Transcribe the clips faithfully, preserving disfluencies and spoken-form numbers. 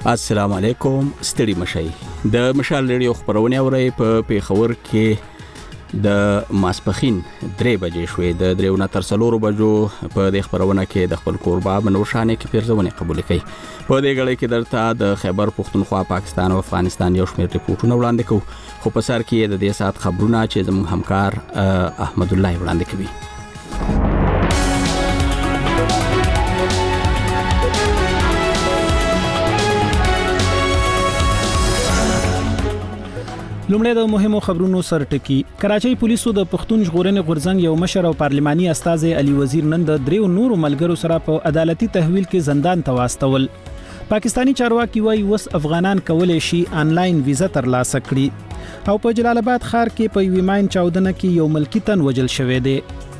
السلام علیکم، ستړي مشئ. د مشال ریډیو خبرونه اورئ په پیښور کې د ماسپخین درې بجې شوې. د درېو نه تر څلورو بجو په دې خبرونه کې د خپل کوربه بنوشانه کې پیرزونه قبول کړي. په دې غړي کې درته د خیبر پختونخوا، پاکستان او افغانستان یو شمېر ریپورتونه وړاندې کوو، خو په سر کې د دې سات خبرونه چې زموږ همکار احمد الله وړاندې کوي. لومړی د مهمو خبرونو سرټکی. کراچۍ پولیسو د پښتون ژغورنې غورځنګ یو مشر او پارلماني استاذ علي وزیر نن د دریو نورو ملګرو سره په عدالتي تحویل کې زندان ته واستول. پاکستانی چارواکي وايي وس افغانان کولای شي آنلاین ویزا ترلاسه کړي. او په جلال آباد ښار کې په یوې ماین چاودنه کې یو ملکی تن وژل شوی دی.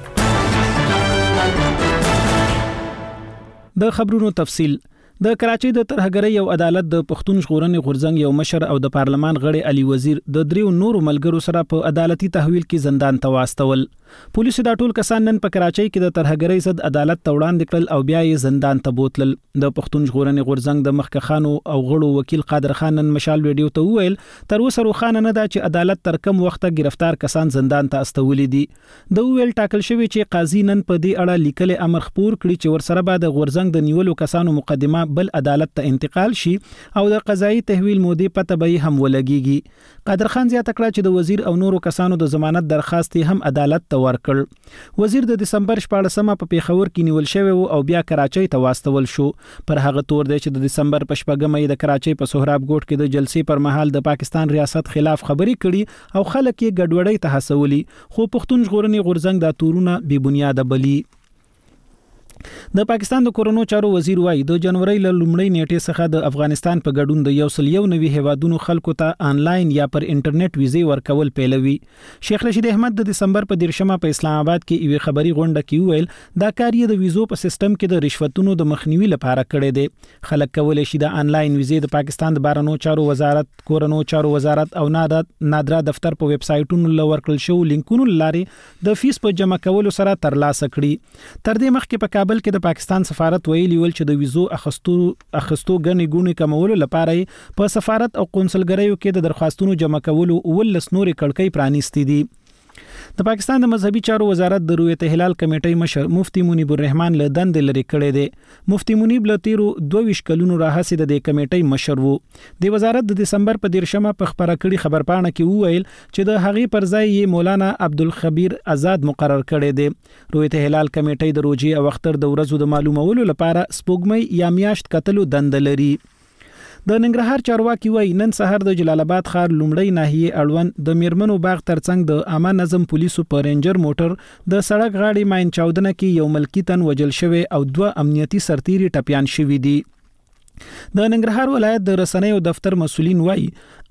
د خبرونو تفصیل. د کراچۍ د ترهګرۍ یو عدالت د پښتون ژغورنې غورځنګ یو مشر او د پارلمان غړي علي وزیر د دریو نورو ملګرو سره په عدالتي تحویل کې زندان ته واستول. پولیسو دا ټول کسان نن په کراچۍ کې د ترهګرۍ ضد عدالت ته وړاندې کړل او بیا یې زندان ته بوتلل. د پښتون ژغورنې غورځنګ د مخکخانو او غړو وکیل قادر خان نن مشال ویډیو ته وویل تر اوسه روښانه نه ده چې عدالت تر کوم وخته گرفتار کسان زندان ته استولي دي. د ویل ټاکل شوی چې قاضي نن په دې اړه لیکل امر خپور کړي چې ورسره به د غورځنګ د نیولو کسانو مقدمه بل عدالت ته انتقال شي او د قضایي تحویل مودې پته به هم ولګيږي. قادر خان زیاته کړه چې د وزیر او نورو کسانو د ضمانت درخواست هم عدالت ته ورکړ. وزیر د دسمبر شپاړسمه په پیښور کې نیول شوی او بیا کراچۍ ته واستول شو. پر هغه تور دی چې د دسمبر په شپږمه د کراچۍ په سهراب ګوټ کې د جلسې پر مهال د پاکستان ریاست خلاف خبرې کړي او خلک یې ګډوډۍ ته هڅولي، خو پښتون ژغورنې غورځنګ دا تورونه بې بنیاده بلی. د پاکستان د کورونو چارو وزیر وايي د جنوري له لومړۍ نیټې څخه د افغانستان په ګډون د یو سل یو نوي هیوادونو خلکو ته آنلاین یا پر انټرنیټ ویزې ورکول پیلوي. شیخ رشید احمد د دسمبر په دیرشمه په اسلام آباد کې یو خبري غونډه کې ویل دا کار یې د ویزو په سیستم کې د رشوتونو د مخنیوي لپاره کړی دی. خلک کولای شي د آنلاین ویزې د پاکستان د بهرنیو چارو وزارت، کورونو چارو وزارت او نادرا دفتر په ویب سایټونو لورکل شو لینکونو لارې د فیس په جمع کولو سره ترلاسه کړي. تر دې مخکې په کابل کې د پاکستان سفارت ویلي ول چې د ویزو اخستو اخستو غني ګونی کمولو لپاره په سفارت او قونسلګریو کې د درخواستونو جمع کولو ولس نورې کړکۍ پرانیستې دي. د پاکستان د مذهبي چارو وزارت د رؤیت هلال کمیټې مشر مفتی منیب الرحمن له دندې لري کړی دی. مفتی منیب له تیرو دوه کلونو راهسې د دې کمیټې مشر وو. د وزارت د دسمبر په دیرشمه په خبره کړي خبرپاڼه کې وویل چې د هغې پر ځای یې مولانا عبدالخبیر آزاد مقرر کړی دی. رؤیت هلال کمیټې د روزي او اختر د ورځو د معلومولو لپاره سپوږمۍ یا میاشت کتلو دند لري. د ننګرهار چارواکي وايي نن سحر د جلال آباد ښار لومړی ناحیه اړوند د میرمنو باغ ترڅنګ د عامه نظم پولیسو په رینجر موټر د سړک غاړې ماین چاودنه کې یو ملکی تن وژل شوی او دوه امنیتي سرتیري ټپیان شوي دي. د ننګرهار ولایت د رسنیو دفتر مسولین وايي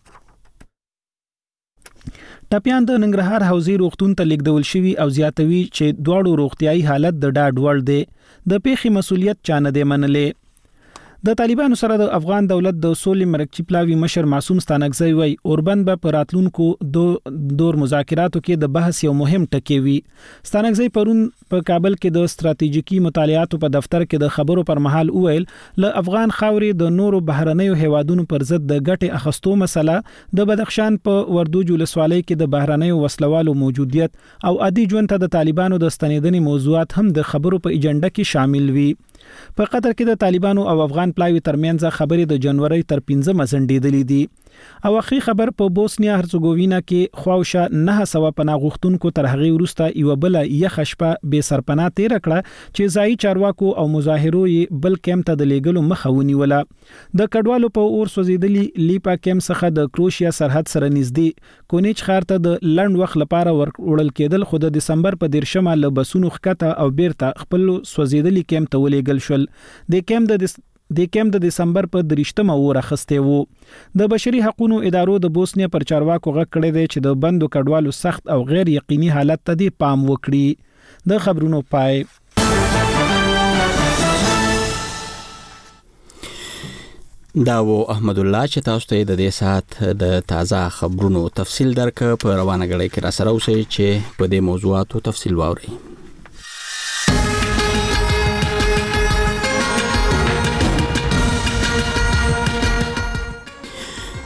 ټپیان د ننګرهار حوزې روغتون ته لیږدول شوي او زیاتوي چې دواړو روغتیايي حالت د ډاډ وړ دی. د پیښې مسولیت چا نه دی منلی. د طالبانو سره د افغان دولت د سولې مرکچی پلاوی مشر معصوم ستانکزی وای اوربند به پر راتلونکو دو دور مذاکراتو کې د بحث یو مهم ټکی وي. ستانکزی پرون په کابل کې د ستراتیژیکي مطالعاتو په دفتر کې د خبرو پر مهال وویل ل افغان خاورې د نورو بهرنیو هیوادونو پر ضد د ګټې اخستو مسله د بدخشان په وردوج ولسوالۍ کې د بهرنیو وسلوالو موجودیت او عادي ژوند ته د طالبانو د ستنېدنې موضوعات هم د خبرو په ایجنډا کې شامل وي. په قطر کې د طالبانو او افغان پلاوی ترمنځ خبرې د جنوري تر پنځمه ځنډېدلې دي. او اخی خبر په بوسنیا هرڅګووینا کې خواوشه نه سوا پناه غوښتونکو تر هغه وروسته یو بل یخ شپه به سرپناه تیر کړه چې ځای چارواکو او مظاهرو یې بل کېم ته د لیګلو مخه ونیوله. د کډوالو په اور سوځیدلي لیپا کېم څخه د کروشیا سرحد سره نږدې کونیچ ښار ته د لند وخت لپاره وړل کېدل، خو د دسمبر په دیرشمه له بسونو ښکته او بیرته خپل سوځیدلي کېم ته ولېږل شول. د کېم د د کېم د دسمبر په درشتمه اور اخسته وو. د بشري حقوقو ادارو د بوسنیا پر چارواکو غږ کړی دی چې د بندو کډوالو سخت او غیر یقیني حالت ته دی پام وکړي. د خبرونو پای. دا و احمد الله چې تاسو ته د دې سات د تازه خبرونو تفصیل درک په روانه غړي کې را سره اوسئ چې په دې موضوعاتو تفصیل واورئ.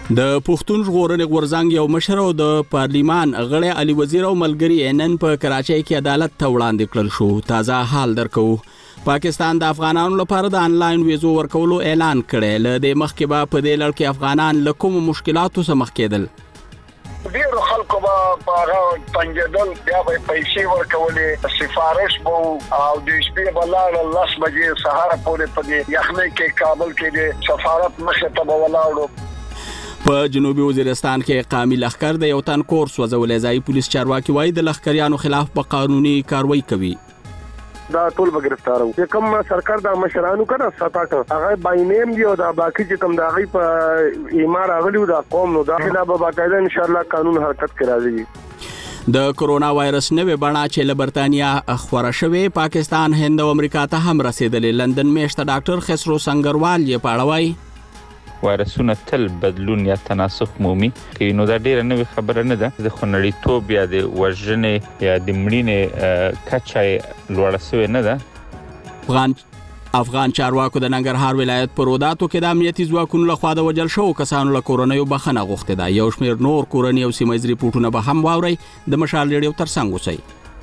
د پښتون ژغورنې غورځنګ یو مشر او د پارلیمان غړی علي وزیر او ملګری نن په کراچۍ کې عدالت ته وړاندې کړل شو. تازه حال درکو. پاکستان د افغانانو لپاره د انلاین ویزو ورکولو اعلان کړی. له دې مخکې به په دې لړ کې افغانان له کومو مشکلاتو سره مخ کېدل. ډیرو خلکو به په پنځدل بیا به پیسې ورکولې، سفارش بو او د شپې بلار الله بجې سهار پورې په دې یخنۍ کې کابل کې د سفارت مخه ته ولاړو. په جنوبي وزیرستان کې قامي لښکر د یو تن کور سوځولې. ځای پولیس چارواکي وایي د لښکریانو خلاف په قانوني کاروایی کوي. دا ټول به گرفتار وو. کوم سرکار د مشرانو کنه ساتاټ هغه باینیم دی او دا باقي چې کوم دا غي په ایمار اغلیو دا قوم نو داخله به باقاعده ان شاء الله قانون حرکت کراځي. د کورونا وایرس نوې بڼه چې له برتانیا خورا شوې پاکستان، هند او امریکا ته هم رسیدلې. لندن میشته ډاکټر خسرو سنگروال یې پاړوي. وایرسونه تل بدلون یا تناسخ مومي کوي، نو دا ډیره نوې خبره نه ده. د خونړیتوب یا د وژنې یا د مړینې کچه لوړه شوې نه ده. افغان افغان چارواکو د ننګرهار ولایت په روداتو کې د امنیتي ځواکونو لخوا د وژل شوو کسانو له کورنیو بخښنه غوښتې ده. یو شمېر نور کورني او سیمه ییز ریپورټونه به هم واورئ. د مشال ریډیو ترڅنګ اوسئ.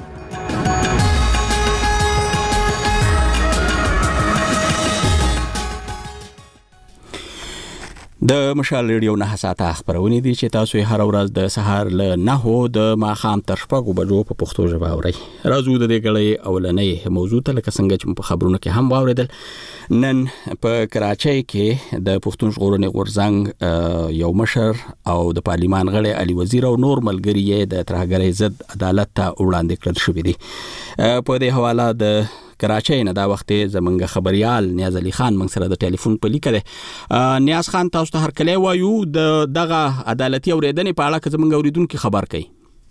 د مشال ریډیو نه ساعته خبرونه دي چې تاسو یې هر ورځ د سهار له نهو د ماښام تر شپږو بجو په پښتو ژبه اورئ. راځو د دې غړې اولنۍ موضوع ته، لکه څنګه چې په خبرونو کې هم واوریدل. نن په کراچۍ کې د پښتون ژغورنې غورځنګ یو مشر او د پارلیمان غړی علي وزیر او نور ملګري یې د ترهګرۍ ضد عدالت ته وړاندې کړل شوي دي. په دې حواله د کراچۍ نه دا وخت زمونږ خبريال نیاز علي خان موږ سره د ټلیفون په لیکه ده. نیاز خان، تاسو ته هر کله وایو د دغه عدالتي اوریدنې په اړه که زمونږ اوریدونکو خبر کړي.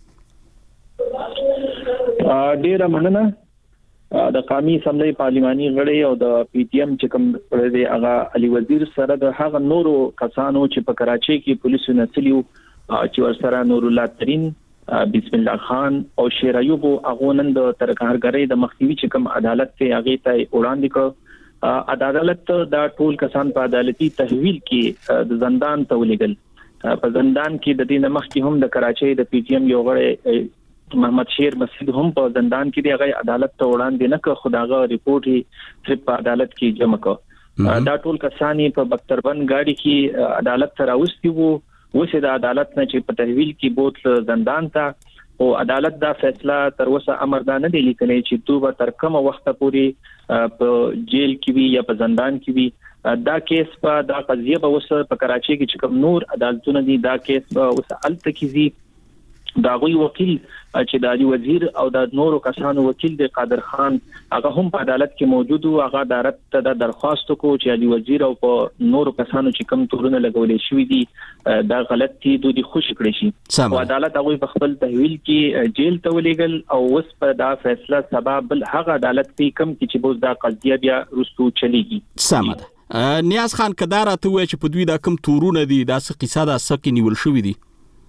ډیره مننه. د قومي اسمبلی پارلماني غړي او د پی ټی ایم چې کوم د هغه علي وزیر سره د هغه نورو کسانو چې په کراچۍ کې پولیسو نتلیو چې ورسره نور الله ترين، بسم الله خان او شیر ایوب هغه نن د ترکارګرۍ د مخنیوي چې کوم عدالت ته هغه ته وړاندې کړ. عدالت دا ټول کسان په عدالتي تحویل کې د زندان ته ولېږل. په زندان کې د دې نمخ کې هم د کراچۍ د پی ټی ایم یو غړی محمد شیر مسعود هم په زندان کې دی. هغه عدالت ته وړاندې نه کړ، خو داغه ریپورت یې صرف په عدالت کې جمع کړ. دا ټول کسان په بختربند گاډي کې عدالت ته راوستي وو. وسه د عدالت نه چې په تحویل کې بوت زندان ته او عدالت دا فیصله تر اوسه امر دا نه دی لیکلی چې دوی به تر کومه وخت پورې په جیل کې وي یا په زندان کې وي. دا کیس په دا قضیه به وسه په کراچۍ کې چې کوم نور عدالتونه دي دا کیس به وسه الته کیږي. دا غوي وکیل چې د علي وزیر او د نورو کسانو وکیل د قادر خان هغه هم په عدالت کې موجود وو. هغه عدالت ته د درخواست کو چې علي وزیر او په نورو کسانو چې کوم تورونه لګولې شوې دي دا غلط دي، دوی خوشی کړی شي. او عدالت هغه په خپل تحویل کې جیل ته ولېږل او اوس په دا فیصله سبب بل هغه عدالت کې کم کې چې بوز دا قضیه بیا رسو چلیږي. سمه. نیاز خان کدار ته وای چې په دوی دا کم تورونه دي دا څه قصه ده سکه نیول شوې دي.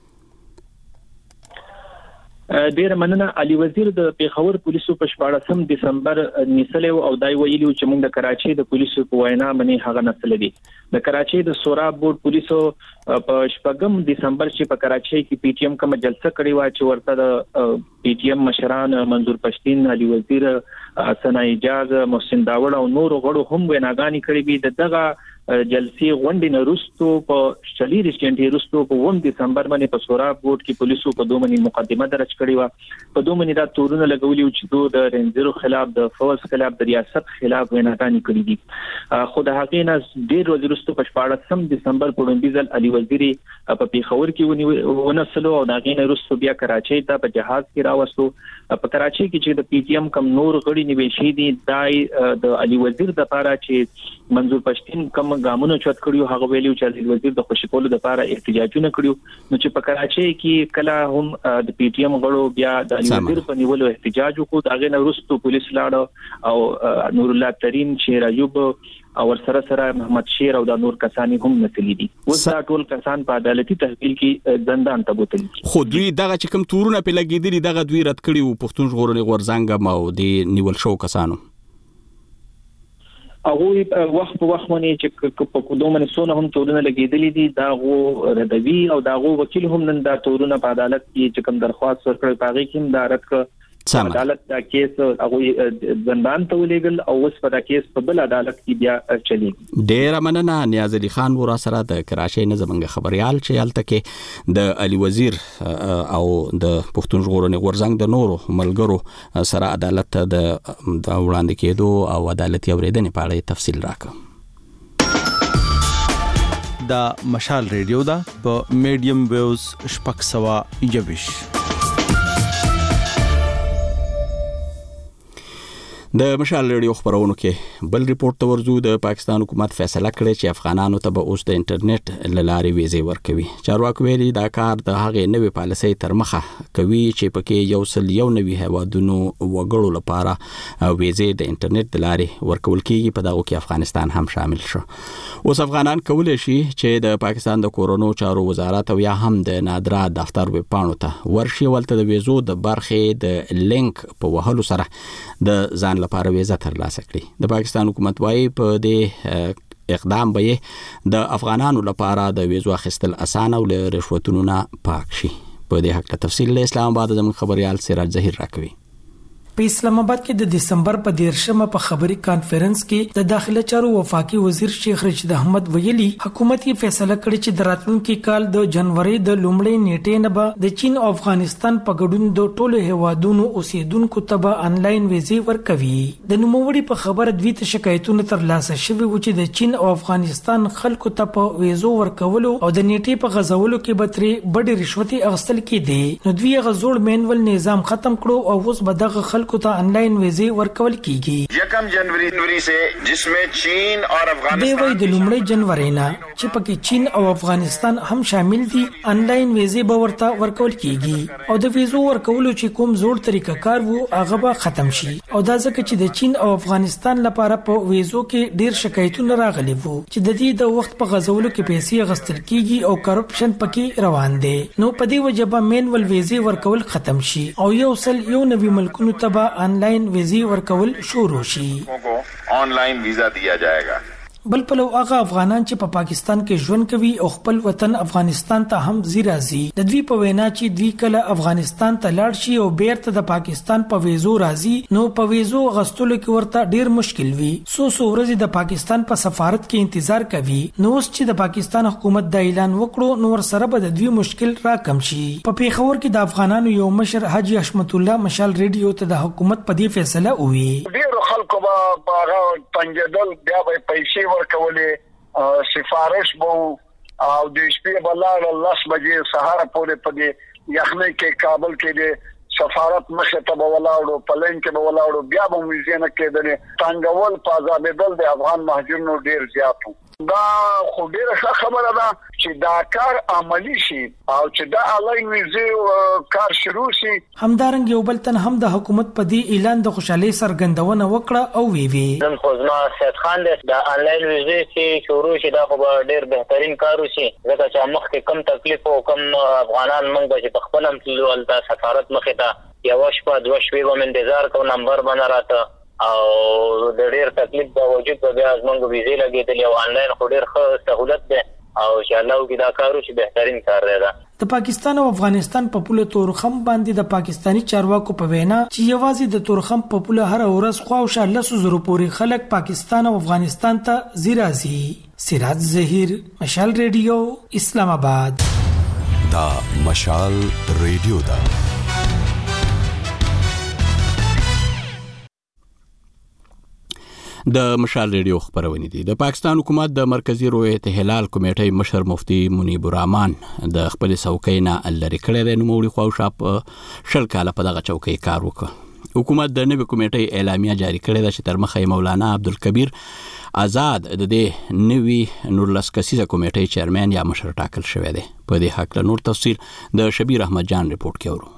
ډیره مننه. علي وزیر د پیښور پولیسو په شپاړسم دسمبر نیسلو او دای ویلو چې موږ د کراچۍ د پولیسو په وینا باندې هغه نسل دي. د کراچۍ د سوراب بورډ پولیسو په شپږم دسمبر چې په کراچۍ کې پی ټی ایم کوم جلسه کړې و چې ورته د پی ټی ایم مشران منظور پښتين، علي وزیر، ثنا اجاز، محسن داوړ او نور غړو هم ویناګانی کړې وي. د دغه جلسې غونډې نه وروسته په شلیر سټنټي وروسته په اووم دسمبر باندې په سوراب بورډ کې پولیسو په دوه منی مقدمه درج کړې و. په دوه منی دا تورونه لګولي چې دوی د رینجرو خلاف، د فوز خلاف، د ریاست خلاف ویناګانی کړې دي. خو د هغې نه ډېر ورځې وروسته په شپاړسم دسمبر په لومړي ځل علي وزیر په پیښور کې ونسلو او د هغې نه وروسته بیا کراچۍ ته په جهاز کې راوستو. په کراچۍ کې چې د پی ټی ایم کم نور غړي نیول شوي دي دای د علي وزیر د لپاره چې منظور پښتين کم ګامونه چت کړیو هغه ویلو چې علي وزیر د خوشی کولو لپاره احتجاجونه کړیو. نو چې په کراچۍ کې کله هم د پی ټی ایم غړو بیا د علي وزیر په نیولو احتجاج وکړ. هغه نه وروسته پولیس لاړ او نور الله ترين، شیر ایوب او سره سره محمد شیر او د نور کسانی هم نتلی دي. اوس دا ټول کسان په عدالتي تحویل کې زندان ته بوتل. خو دوی دغه چې کوم تورونه په لګیدلي دغه دوی رد کړي وو پښتون ژغورنې غورځنګ او د نیول شو کسانو. هغه وخت په وخت باندې چې په کومه سونه هم تورونه لګیدلې دي دا غو ردوی او دا غو وکیل هم نن دا تورونه په عدالت کې چې کوم درخواست ورکړ پاږي کې هم دا رد کړ عدالت دا کیس هغه زندان ته ولېګل او اوس په دا کیس په بل عدالت کې بیا چلی. ډیر مننه نیاز علي خان ورا سره د کراچۍ نه زمونږ خبريال چې حالت کې د علي وزیر او د پښتون ژغورنې غورځنګ د نورو ملګرو سره عدالت ته د وړاندې کېدو او عدالتي اوریدنې په اړه تفصیل راکړ. دا مشال ریډیو دا په میډیم ویوز شپږ سوه یوویش. د مشال ریډیو خبرونو کې بل ریپورت ته ورځو. د پاکستان حکومت فیصله کړې چې افغانانو ته به اوس د انټرنیټ لارې ویزې ورکوي. چارواکو ویلي دا کار د هغې نوې پالیسۍ تر مخه کوي چې پکې یو سل یو نوي هیوادونو وګړو لپاره ویزې د انټرنیټ د لارې ورکول کیږي، په دغه کې افغانستان هم شامل شو. اوس افغانان کولی شي چې د پاکستان د کورونو چارو وزارت او یا هم د نادرا دفتر ویب پاڼو ته ورشي، ولته د ویزو د برخې د لینک په وهلو سره د ځان لپاره ویزه ترلاسه کړي. د پاکستان حکومت وايي په دې اقدام به د افغانانو لپاره د ویزو اخیستل اسانه او له رشوتونو نه پاک شي. په دې حق تفصیل له اسلام آباد زموږ خبريال سراج ظهیر راکوي. په اسلام آباد کې د دسمبر په دیرشمه په خبري کانفرنس کې د داخله چارو وفاقي وزیر شیخ رشید احمد ویلي حکومت یې فیصله کړې چې د راتلونکي کال د جنوري د لومړۍ نیټې نه به د چین او افغانستان په ګډون د ټولو هیوادونو اوسیدونکو ته به انلاین ویزې ورکوي. د نوموړي په خبره دوی ته شکایتونه ترلاسه شوي و چې د چین او افغانستان خلکو ته په ویزو ورکولو او د نیټې په غځولو کې به ترې بډې رشوتي اخیستل کېدې، نو دوی هغه زوړ مینول نظام ختم کړو او اوس به دغه خلکو ته آنلاین ویزې ورکول کیږي. یکم جنوری سے جسمه چین اور افغانستان دی وای د لومړۍ جنوري نه چې پکې چین او افغانستان هم شامل دي آنلاین ویزې به ورته ورکول کیږي او د ویزو ورکولو چې کوم زوړ طریقه کار وو هغه به ختم شي. او دا ځکه چې د چین او افغانستان لپاره په ویزو کې ډیر شکایتونه راغلي وو چې د دې د وخت په غزولو کې پیسې غستل کیږي او کرپشن پکې روان دي. نو په دې وجه به مینول ویزې ورکول ختم شي او یو سل یو نوي ملکونو ته آنلاین ویزې ورکول شروع شي. آنلاین ویزا دیا جائے گا. بل په لو هغه افغانان چې په پا پاکستان کې ژوند کوي او خپل وطن افغانستان ته هم زی راځي، د دوی په وینا چې دوی کله افغانستان ته لاړ شي او بیرته د پاکستان په ویزو راځي، نو په ویزو غستلو کې ورته ډیر مشکل وي. سو سو ورځې د پاکستان په سفارت کې انتظار کوي. نو اوس چې د پاکستان حکومت د اعلان وکړو نو ور سره به د دوی مشکل را کم شي. په پیښور کې د افغانانو یو مشر حاجی حشمت الله مشال ریډیو ته د حکومت په دې فیصله وویل. ډیر خلکو به هغه پنځدل بیا به پیسې ورکولې، سفارش بو او د شپې بلاره لاس بجې سهار پورې په دې یخنۍ کې کابل کې د سفارت مخه ته ولاړو، پلین کې ولاړو، بیا به ویزې نه کېدلې. تنګول پازابېدل د افغان مهاجرونو ډیر زیات وو. دا خو ډیره ښه خبره ده چې دا کار عملی شي او چې دا آنلاین ویزې کار شروع شي. همدارنګ یو بل تن هم د حکومت په دې اعلان د خوشحالۍ څرګندونه وکړه او وی وی نن خو زما سید خان د آنلاین ویزې چې شروع شي دا خو ډیر بهترین کار وشي، ځکه چې مخکې کم تکلیف او کم افغانان موږ به چې په خپل هم تلو هلته سفارت مخې ته یوه شپه دوه شپې به مې انتظار کوو، نمبر به نه راته او د ډیر تکلیف باوجود به بیا زموږ ویزې لګېدلې او آنلاین خو ډیر ښه سهولت دی او چې الله وکړي دا کار وشي بهترین کار دی. دا د پاکستان او افغانستان په پوله تورخم باندې د پاکستانی چارواکو په وینا چې یوازې د تورخم په پوله هر ورځ خواوشا لسو زرو پورې خلک پاکستان او افغانستان ته زی راځي. سراج ظهیر، مشال ریډیو، اسلام آباد. دا مشال ریډیو دا د مشال ریډیو خبرونه دي. د پاکستان حکومت د مرکزی رویت هلال کمیټې مشر مفتی منیب الرحمن د خپل څوکۍ نه لری کړی دی، نو موږ خو شاپ شل کاله په دغه چوکۍ کار وکړ. حکومت د نوې کمیټې اعلامیه جاری کړې ده چې تر مخه مولانا عبدالکبیر آزاد د دې نوې نورلس کسیزه کمیټې چیرمن یا مشر ټاکل شوی دی. په دې حق له نور تفصیل د شبیر احمد جان ریپورت کې اورو.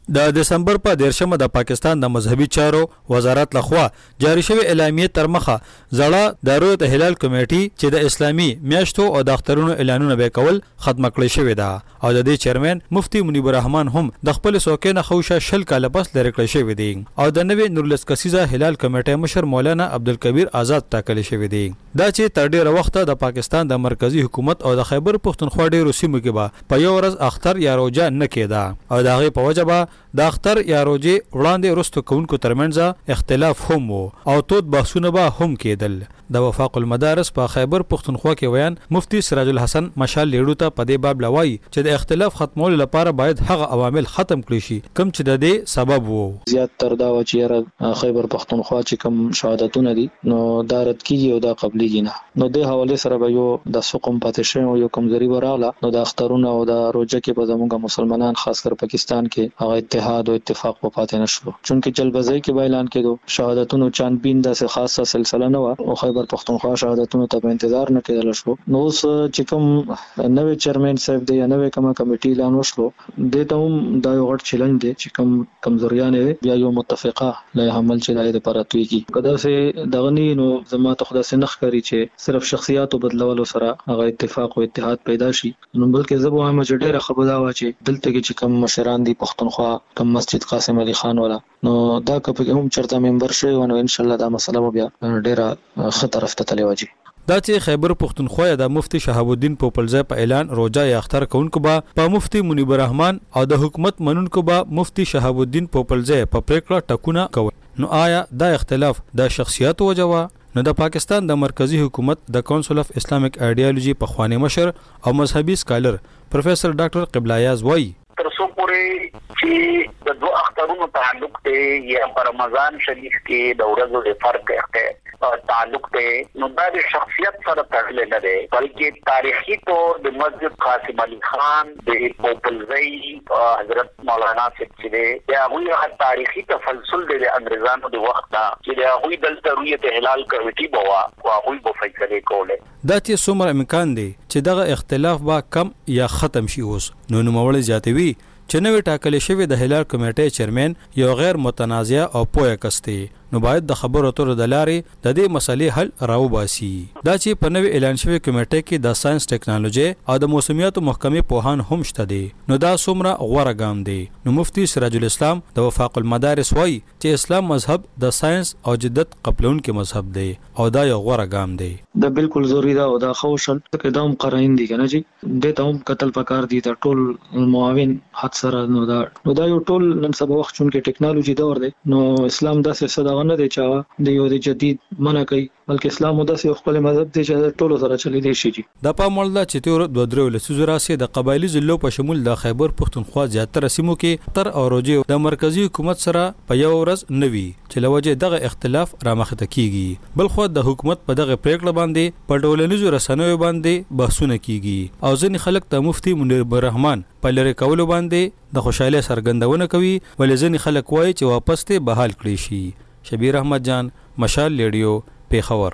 د دسمبر په دیرشمه د پاکستان د مذهبي چارو وزارت لخوا جاری شوی اعلامیه تر مخه زړه د رویت هلال کمیټي چې د اسلامي میاشتو او د اخترونو اعلانونه به کول ختم کړی شوی دا او د دې چیرمن مفتی منیب الرحمن هم د خپل سوکینه خوشه شل کاله پس لری کړی شوی دی او د نوې نورلس کسیزه هلال کمیټي مشر مولانا عبدالکبیر آزاد ټاکل شوی دی دا چې تر ډیره وخت د پاکستان د مرکزی حکومت او د خیبر پختونخوا ډیرو سیمو کې به په یو ورځ اختر یا روزه نه کېدا او د هغې په وجه به د اختر یا روزې وړاندې وروسته کوونکو ترمنځ اختلاف هم وو او تود بحثونه به هم کېدل د وفاق المدارس په خیبر پختونخوا کې ویان مفتی سراج الحسن مشال لیړو ته په دې باب لوي چې د اختلاف ختمولو لپاره باید هغه عوامل ختم کړي شي کوم چې د دې سبب وو زیات تر دا و چې خیبر پختونخوا چې کوم شهادتونه دي نو دارت کیږي او دا قبليږي نه نو د حواله سره به یو د سقم پاتې شوی او یو کمزوري وراله نو د اخترونه او د روزه کې په زموږ مسلمانان خاص کر پاکستان کې هغه اتحاد او اتفاق په پاتې نشو چونکه جلبزي کې اعلان کړو شهادتونو چانبین د خاصه سلسله نه و او خیبر پختونخوا شهادتونو ته انتظار نه کېدل شو نو اوس چې کوم نوې چیرمن صاحب دی نوې کومه کمیټي اعلان وشو د ته هم دا یو غټ چیلنج دی چې کوم کمزوریان بیا یو متفقه له عمل چې لای د پراتوي کی کدا سه دغنی نو زما ته خدا سه نخ کری چې صرف شخصیت بدلولو سره هغه اتفاق او اتحاد پیدا شي نو بلکې زبو هم ډېر خبره وا چې دلته کې چې کوم مشران دي پختونخوا کوم مسجد قاسم علي خان ولا نو دا کپه هم چرته ممبر شي او ان شاء الله دا مسله بیا ډېر خطر طرف ته تللی واجی دا چې خیبر پختونخوا د مفتی شهاب الدین پوپلزی په اعلان روزه یا اختر کوونکو به په مفتی منیب الرحمن او د حکومت منونکو به مفتی شهاب الدین پوپلزی په پریکړه ټکونه کوي نو آیا دا اختلاف د شخصیت وجوه نو د پاکستان د مرکزی حکومت د کونسل اف اسلامیک ایډیالوژي په خوانی مشر او مذهبي سکالر پروفیسر ډاکټر قبلایاز وای تر څو پورې چې د دوه اخترونو تعلق دی یا په رمضان شریف کې د ورځو د فرق اختیار تعلق دی نو دا د شخصیت سره تړلی نه دی بلکې تاریخي طور د مسجد قاسم علي خان د پوپلزی حضرت مولانا صاحب چې دی یا هغوی تاریخي تسلسل دی د انګریزانو د وخت نه چې د هغوی دلته رویت هلال کمیټي به وه او هغوی به فیصلې کولې دا چې څومره امکان دی چې دغه اختلاف به کم یا ختم شي اوس نو نوموړی زیاتوي چې نوې ټاکلې شوی د هلال کمیټې چیرمن یو غیر متنازع او پوهه کس دی نو باید د خبرو اترو د لارې د دې مسلې حل راوباسي دا چې په نوې اعلان شوی کمیټې کې د ساينس ټیکنالوژي او د موسمیاتو محکمې پوهان هم شته دي نو دا څومره غوره ګام دی نو مفتی سراج الاسلام د وفاق المدارس وایي چې اسلام مذهب د ساينس او جدت قبلونکو مذهب دی او دا یو غوره ګام دی دا بالکل ضروری دا او دا خوشل کې دا هم قرائن دي کنه چې د ته هم قتل پکار دي د ټول معاون حد سره نو دا نو دا یو ټول نن سبا وخت چون کې ټیکنالوژي دور دی نو اسلام داسې صدا نه دی چې د یو د جدید منع کوي بلکې اسلام داسې خپل مذهب دی چې ټول سره چلی دی شي د پامول د چتور دوه درو لسیزو راسي د قبایلی ضلعو په شمول د خیبر پختونخوا زیاتره سیمو کې تر او روزي د مرکزی حکومت سره په یو ورځ نوي چې لوجه دغه اختلاف رامخته کیږي بل خو د حکومت په دغه پریکړه باندې په ډولنیزو رسنیو باندې بحثونه کیږي او ځین خلک د مفتی منیب الرحمن په لری کولو باندې د خوشاله سرګندونه کوي ولې ځین خلک وایي چې واپس ته بحال کړي شي شبیر احمد جان مشال ریډیو پیښور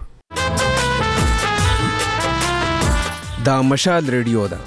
دا مشال ریډیو ده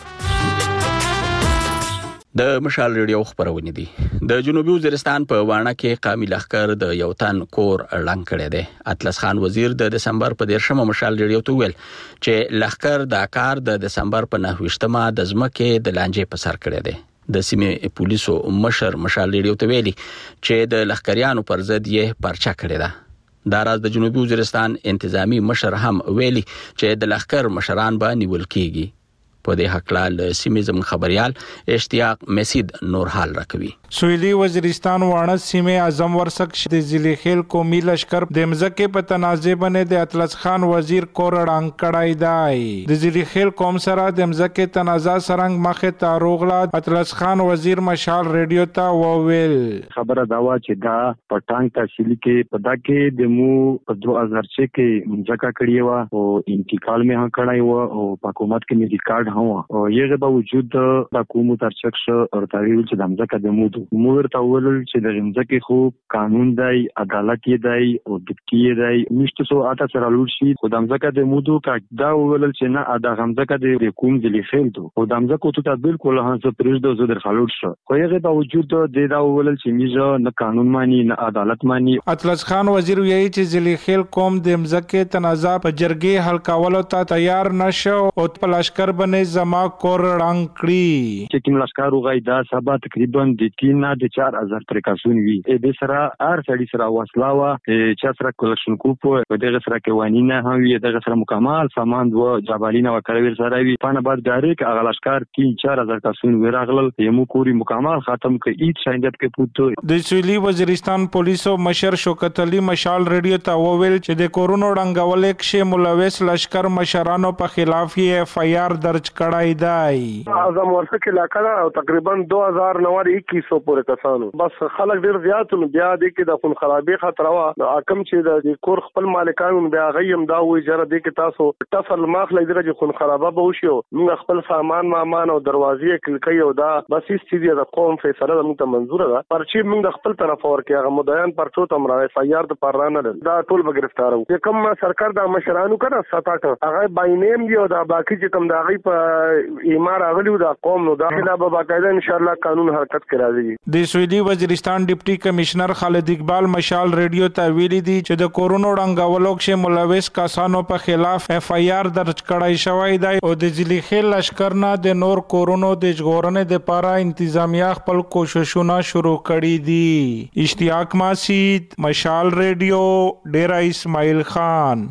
د مشال ریډیو خبرونه دي د جنوبي وزیرستان په وانه کې قومي لښکر د یو تن کور ړنګ کړی دی اطلس خان وزیر د دسمبر په دیرشمه مشال ریډیو ته ویل چې لښکر دا کار د دسمبر په نهویشتمه د ځمکې د لانجې په سر کړی دی د سیمې پولیسو مشر مشال ریډیو ته ویلي چې د لښکریانو پر ضد یې پرچا کړی ده دا راز د جنوبي وزیرستان انتظامی مشر هم ویلي چې د لښکر مشران به نیول کیږي په دې حق له سیمې زموږ خبريال اشتیاق مسید نور حال راکوي سویلی وزیرستان وانه سیمه اعظم ورسک د ضلع خیل قومي لشکر د مزکه په تنازع باندې د اطلس خان وزیر کورړان کړای دی د ضلع خیل قوم سره د مزکه تنازع سرنګ مخه تاروغلا اطلس خان وزیر مشال ریډیو ته وویل خبره دا و چې دا پټانګ تحصیل کې پدا کې د مو په دوه هزار شې کې مزکه کړی و او انتقال مې هم کړای و او حکومت کې مې ریکارډ ګډ هوا او یغه په وجود د حکومت ترچکش او تاریخ چې د ځمکه د مودو مور ته ولل چې د ځمکه خو قانون دی عدالت دی او دکتي دی نشته سو اته سره لور شي خو د ځمکه د مودو کا دا ولل چې نه د ځمکه د حکومت د لیخل دو او د ځمکه ته بالکل هڅه پرېږدو زو در خلوت شو خو یغه په وجود د دا ولل چې میزه نه قانون مانی نه عدالت مانی. اطلس خان وزیر ویلي چې ځلیخیل قوم د مزکه تنازع په جرګې حل کولو ته تیار نشو او په لشکر باندې زما کور رنګ کړی چې کوم لشکر وغای دا سبا تقریبا د تین نه د چار هزار پریکاسون وی د سره ار سړي سره وسلاوه چې سره کولکشن کوپ په دغه سره کې وانی نه هم وی دغه سره مکمل سامان دو جبالینه وکړوي سره وی په نه بعد ډایرک هغه لشکر تین چار هزار کاسون ورغلل یمو کوری مکمل ختم کې ایت شایندت کې پوت د سویلي وزیرستان پولیسو مشر شوکت علي مشال ریډیو ته وویل چې د کورونا ډنګول کې ملوث لشکر مشرانو په خلاف یې اف آی آر درج کړای دی. اعظم ورثه علاقہ او تقریبا دو هزار نو اکیس سو پورې کسانو بس خلک ډیر زیات نو بیا د کې د خون خرابې خطر وا حکم چې د کور خپل مالکانو بیا غیم دا وې جره د کې تاسو ټفل ماخلې درجه خون خرابه به وشي موږ خپل سامان مامان او دروازې کلکې او دا بس هیڅ دې د قوم فیصله موږ ته منزور ده پرچی موږ خپل طرف ورکه هغه مدعیان پرچو تم را اف آی آر د پرانه دا ټول به گرفتار وو چې کوم سرکار د مشرانو کنه ساتاټ هغه باینیم دی او دا باقی چې کوم دا غي په ایمار اغلیو دا قوم نو داخله به باقاعده ان شاء الله قانون حرکت کرا دی. د سویلي وزیرستان ډیپټي کمشنر خالد اقبال مشال ریډیو ته ویلي دی چې د کورونا ډنګولو کې ملوث کسانو په خلاف اف آی آر درج کړای شوی دی او د ځلیخیل لشکر نه د نور کورونا د ژغورنې د پاره انتظامیه خپل کوششونه شروع کړي دي. اشتیاق ماسید مشال ریډیو ډیرا اسماعیل خان.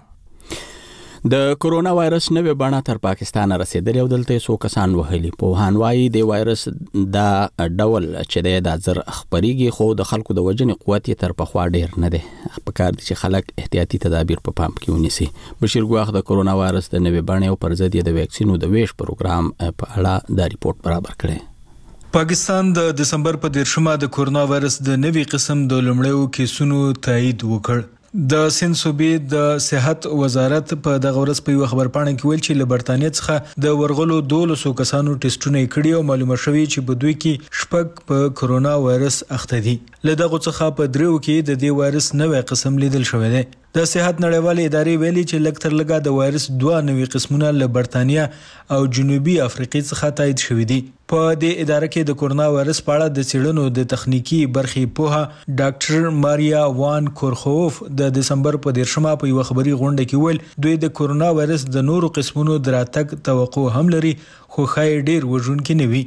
د کورونا وایرس نوې بڼه تر پاکستان رسیدلې او دلته څو کسان وهلي په وهان وايي د وایرس دا ډول چې د ځر خبريږي خو د خلکو د وجنې قوت یې تر پخوا ډیر نه دی په کار دي چې خلک احتیاطي تدابیر په پام کې ونیسي. بشیر ګواخ د کورونا وایرس د نوې بڼې او پر ضد د ویکسینو د ویش پروګرام په اړه د ریپورت برابر کړي. پاکستان د دسمبر په دیرشمه د کورونا وایرس د نوي قسم د لومړیو کیسونو تایید وکړ. د سند صوبې د صحت وزارت په دغه ورځ په یو خبرپاڼه کې ویل چې له برتانیې څخه د ورغلو دولسو کسانو ټیسټونه کړي او معلومه شوې چې په دوی کې شپږ په کورونا وایرس اخته دي. له دغه څخه په دریو کې د دې وایرس نوې قسم لیدل شوی دی. د صحت نړیوالې ادارې ویلي چې لکتر لګا د وایرس دوه نوې قسمونه له برتانیې او جنوبي افریقې څخه تایید شوي دي. په دې اداره کې د کورونا وایرس په اړه د څېړنو د تخنیکی برخې پوها ډاکټر ماریا وان کورخوف د دسمبر په دیرشمه په یو خبري غونډه کې ویل دوی د کورونا وایرس د نورو قسمونو دراتګ توقع هم لري خو خای ډیر وژونکي نه وي.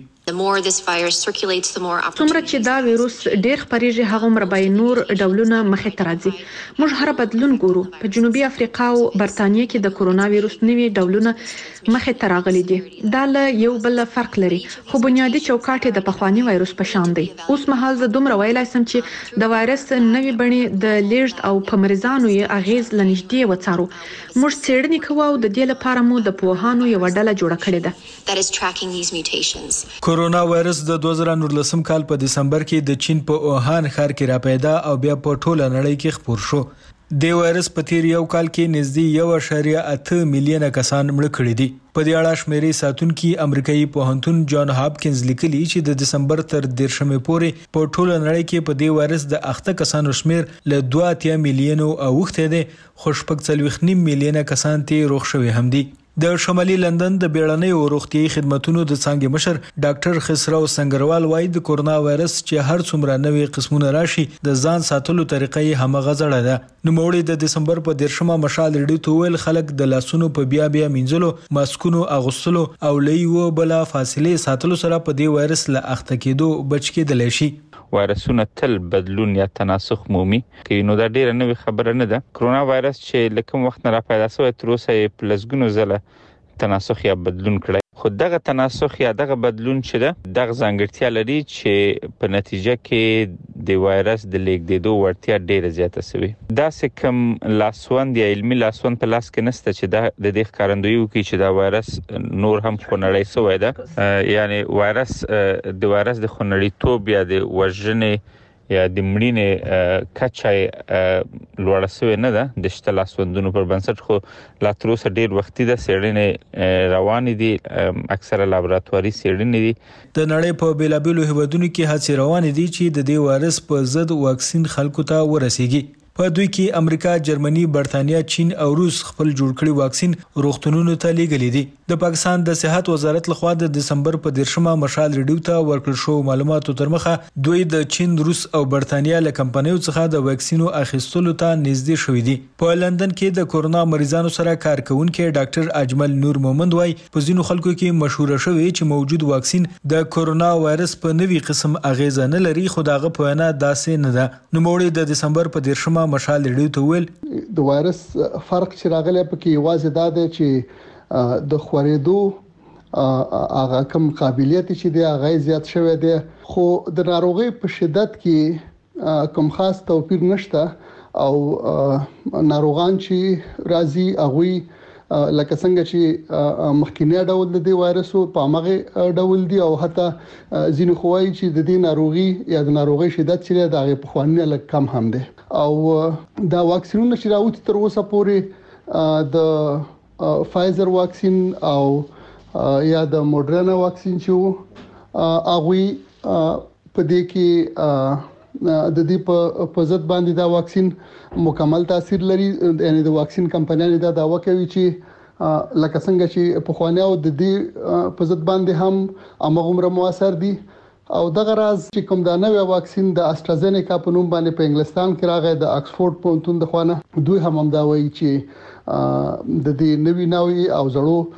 څومره چې دا ویروس ډیر خپریږي هغه عمر به نور ډولونه مخې ته راځي. موږ هر بدلون ګورو. په جنوبي افریقا او برتانیې کې د کورونا ویروس نوي ډولونه مخې ته راغلي دي. دا له یو بل فرق لري خو بنیادی چوکاټ د پخوانی وایروس په شان دی. اوس مهال زه دومره ویلای سم چې د وایرس نوي بڼې د لیږد او په مریضانو یې اغیز لنیږدې وڅارو. موږ څېړنې کوو او د دې لپاره مو د پوهانو یو ډله جوړه کړې ده. کورونا وایرس د دوه زره نولسم کال په دسمبر کې د چین په ووهان ښار کې را پیدا او بیا په ټوله نړۍ کې خپور شو. د وایرس په تیر یو کال کې نږدې یو اعشاریه اته میلیونه کسان مړه کړي دي. په دې اړه شمیرې ساتونکي امریکایي پوهنتون جان هاپکینز لیکلي چې د دسمبر تر دیرشمې پورې په ټوله نړۍ کې په دې وایرس د اخته کسانو شمیر له دوه اتیا میلیونو اوښته دي خو شپږ څلوېښت نیم میلیونه کسان ترې روغ شوي هم دي. د شمالي لندن د بیړنیو روغتيایي خدماتو د څنګه مشر ډاکټر خسرو سنگروال وایي د کورونا وایرس چې هر څومره نوې قسمونه راشي د ځان ساتلو طریقې همغه زړه ده. نو موړي د دسمبر په دیرشمه مشال ریډیو ته ویل خلک د لاسونو په بیا بیا مینځلو ماسکونو اغوستلو او لیو بلا فاصله ساتلو سره په دې وایرس له اخته کېدو بچ کېدلی شي. وایرسونه تل بدلون یا تناسخ مومي کې نو دا ډیره نوې خبره نه ده. کرونا وایرس چې لکه وخت نه را پیدا شوی تر اوسه یې پلسګونو زله تناسخ یا بدلون کړی خو دغه تناسخ یا دغه بدلون چې ده دغه ځانګړتیا لري چې په نتیجه کې د وایرس د لیږدېدو وړتیا ډیره زیاته شوې. داسې کوم لاسوند یا علمي لاسوند په لاس کې نشته چې دا د دې ښکارندویي وکړي چې دا وایرس نور هم خونړی شوی ده. یعنی وایرس د وایرس د خونړیتوب یا د وژنې یا د مړینې کچه لوړه شوې نه ده د شته لاسوندونو پر بنسټ، خو لا تر اوسه ډیر وختي د څېړنې روانې دي، اکثره لابراتواري څېړنې دي. د نړۍ په بیلابیلو هیوادونو کې هڅې روانې دي چې د دې وایرس په ضد واکسین خلکو ته ورسیږي. په دوی کې امریکا، جرمني، برتانیا، چین او روس خپل جوړ کړي واکسین روغتونونو ته لیږلي دي. د پاکستان د صحت وزارت لخوا د دسمبر په دیرشمه مشال ریډیو ته ورکړل شو معلوماتو تر مخه دوی د چین، روس او برتانیا له کمپنیو څخه د واکسینو اخیستلو ته نږدې شوې دي. په لندن کې د کورونا مریضانو سره کار کوونکي ډاکټر اجمل نور مومند وايي په ځینو خلکو کې مشوره شوې چې موجود واکسین د کورونا وایرس په نوي قسم اغیزه نه لري، خو دغه په وینا داسې نه ده. نو موړي د دسمبر په دیرشمه مشال ریډیو ته ویل د وایرس فرق چې راغلی پکې یوازې دا دی چې د خورېدو هغه کم قابلیت چې دی هغه زیات شوی دی، خو د ناروغي په شدت کې کوم خاص توپیر نشته او ناروغان چې راځي هغه لکه څنګه چې مخکینی ډول د دې وایرسو په هغه ډول دی او حتی ځینې خوای چې د دې ناروغي یا د ناروغي شدت چې د هغه په خوانه لږ کم هم دی. او دا واکسینونه چې راوتی تر اوسه پورې د فایزر واکسین او یا د موډرنا واکسین چې هغه په دې کې د دې په ضد باندې دا واکسین مکمل تاثیر لري. یعنی د واکسین کمپنیانو دا دعوا کوي چې لکه څنګه چې په خوانه او د دې په ضد باندې هم امغه موثر دي. او دغه راز چې کوم دا نوې واکسین د استرازینیکا په نوم باندې په انګلستان کې راغی د اکسفورد پونتون د خوانه، دوی هم هم دا وایي چې د دې نوې نوې او زړو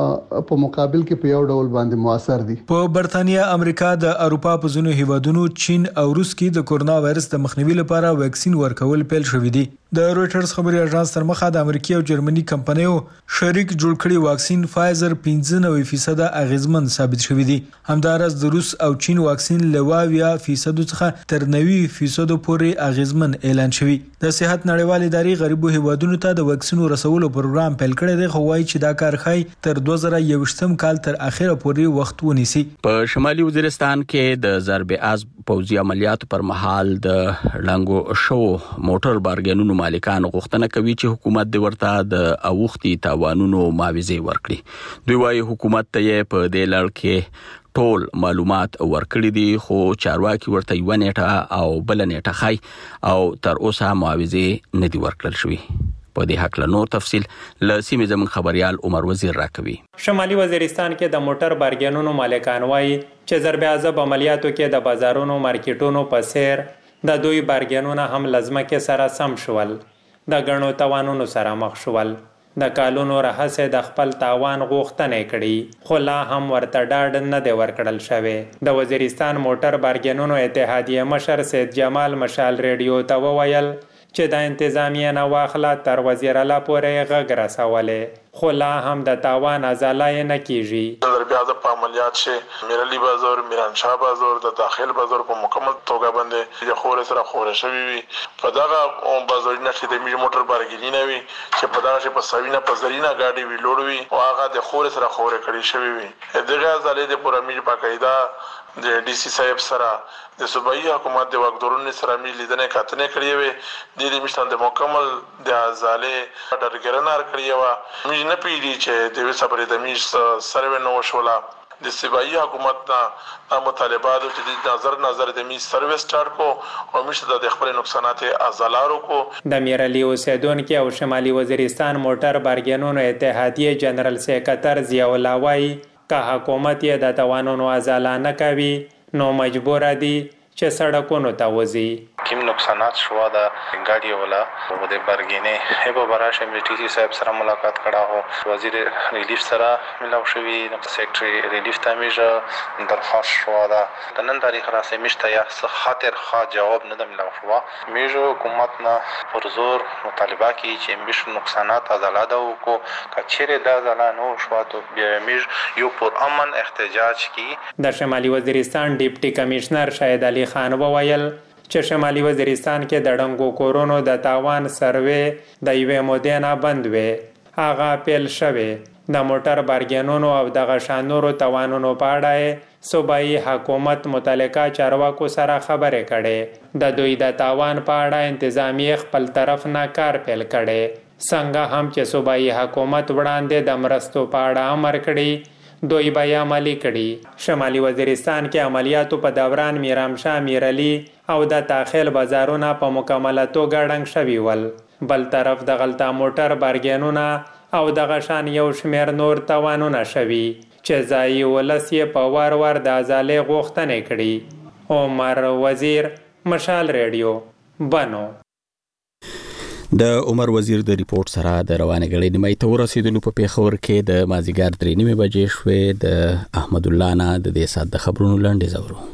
په مقابل کې په یو ډول باندې موثر دي. په برتانیا، امریکا، د اروپا په ځینو هیوادونو، چین او روس کې د کورونا وایرس د مخنیوي لپاره واکسین ورکول پیل شوې دي. د رويټرز خبري اژانس تر مخه د امریکا او جرمني کمپنیو شریک جوړ کړي واکسین فایزر پنځه نوي فیصد اغیزمن ثابت شوی دی. همدارس د روس او چین واکسین لواویا فیصد څخه تر نوي فیصد پورې اغیزمن اعلان شوی. د صحت نړیوال ادارې غریبو هیوادونو ته د واکسینو رسولو پروګرام پیل کړی دی، خو وايي چې دا کار خای تر دوه زره یوویشتم کال تر اخره پورې وخت ونیسي. په شمالي وزیرستان کې د ضرب عزب پوځي عملیاتو پر مهال د لنګو شو موټر بارګینونو مالکان غوښتنه کوي چې حکومت د ورته د اوختي تاوانونو معاوضه ورکړي. دوی وايي حکومت ته په دې لړ کې ټول معلومات ورکړي دي، خو چارواکي ورته یو نیټه او بل نیټه خای او تر اوسه معاوضه نه دی ورکړل شوی. په دې حق له نور تفصيل ل سیمې زمون خبريال عمر وزیر راکوي. شمالي وزیرستان کې د موټر بارګینونو مالکان وایي چې ضرب عزب عملیاتو کې د بازارونو مارکیټونو په سیر د دوی بارګینونه هم لازمه کې سره سم شول، د غنو توانونو سره مخ شول. د کالونو راهسه د خپل تاوان غوښتنه کړي، خو لا هم ورته ډاډ نه دی ورکړل شوی. د وزیرستان موټر بارګینونو اتحادیه مشر سید جمال مشال ریډیو ته وویل چې د انتظامیه نه واخله تر وزیر اعلی پورې غږ رسولې، خو لا هم د تاوان ازالای نه کیږي. ضرب عزب په عملیات شه میرلی بازار، میرانشاه بازار، د داخل بازار په مکمل توګه باندې د خور سره خور شوی وي. په دغه بازارینه چې د میج موټر بارګینی نه وي چې په دغه په سوینه په زرینا گاډي وی لوړ وي او هغه د خور سره خور کړی شوی وي. دغه ازالې د پوره میج باقاعده د ډي سي صاحب سره د صوبایي حکومت د واکدارونو سره مې لیدنه کاتنه کړې وي. د دې مشتان د مکمل د ازالې ډرګرنار کړی و مې نه پیډي چې د وسپرې د میش سره نو شولا د صوبایي حکومت نه مطالبات چې د نظر نظر د میش سرویس سٹارټ کو او مشته د خپل نقصانات ازالارو کو. د میرلی اوسیدونکو او شمالي وزیرستان موټر بارګینونو اتحادیه جنرال سیکریټر ضیاء الله وايي که حکومت یې د توانونو ازاله نه کوي نو مجبور دي چې سړکونو ته وځي. کوم نقصانات شو د ګاډي ولا او د برګینه هبه براشه ام ټي سي صاحب سره ملاقات کړه هو وزیر ریلیف سره ملاو شوی د سیکریټری ریلیف تامیج درخواست شو دا د نن تاریخ را سمشته یا خاطر خا جواب نه ملاو شو. میجو حکومت نه پر زور مطالبه کی چې مش نقصانات ازاله او کو کچره د ازاله نو شو ته میج یو پر امن احتجاج کی. د شمالي وزیرستان ډیپټي کمشنر شاهد علي خان وویل چې شمالي وزیرستان کې د ډنګو کورونو د تاوان سروې د یوې مودې نه بند وې، هغه پیل شوی. د موټر بارګینونو او د غشانورو توانونو په اړه صوبایي حکومت متعلقه چارواکو سره خبرې کړي. د دوی د تاوان په اړه انتظامی خپل طرف نه کار پیل کړي. څنګه هم چې صوبایي حکومت وړاندې د مرستو په اړه امر کړي، دوی به عملي کړي. شمالي وزیرستان کې عملیاتو په دوران میرامشاه، میرعلي او د تاخیل بازارونه په مکمله توګه ړنګ شوي ول. بل طرف د غلطه موټر بارګینونه او د غشان یو شمیر نور تاوانونه شوي چې ځایي ولس یې په وار وار د ازالې غوښتنې کړي. عمر وزیر، مشال ریډیو، بنو. د عمر وزیر د ریپورت سره د روانه غړي نیمه ته ورسېدلو په پیښور کې د مازیګر درې نیمه بجې شوې. د احمد الله نه د دې سات د خبرونو لاندې زورو.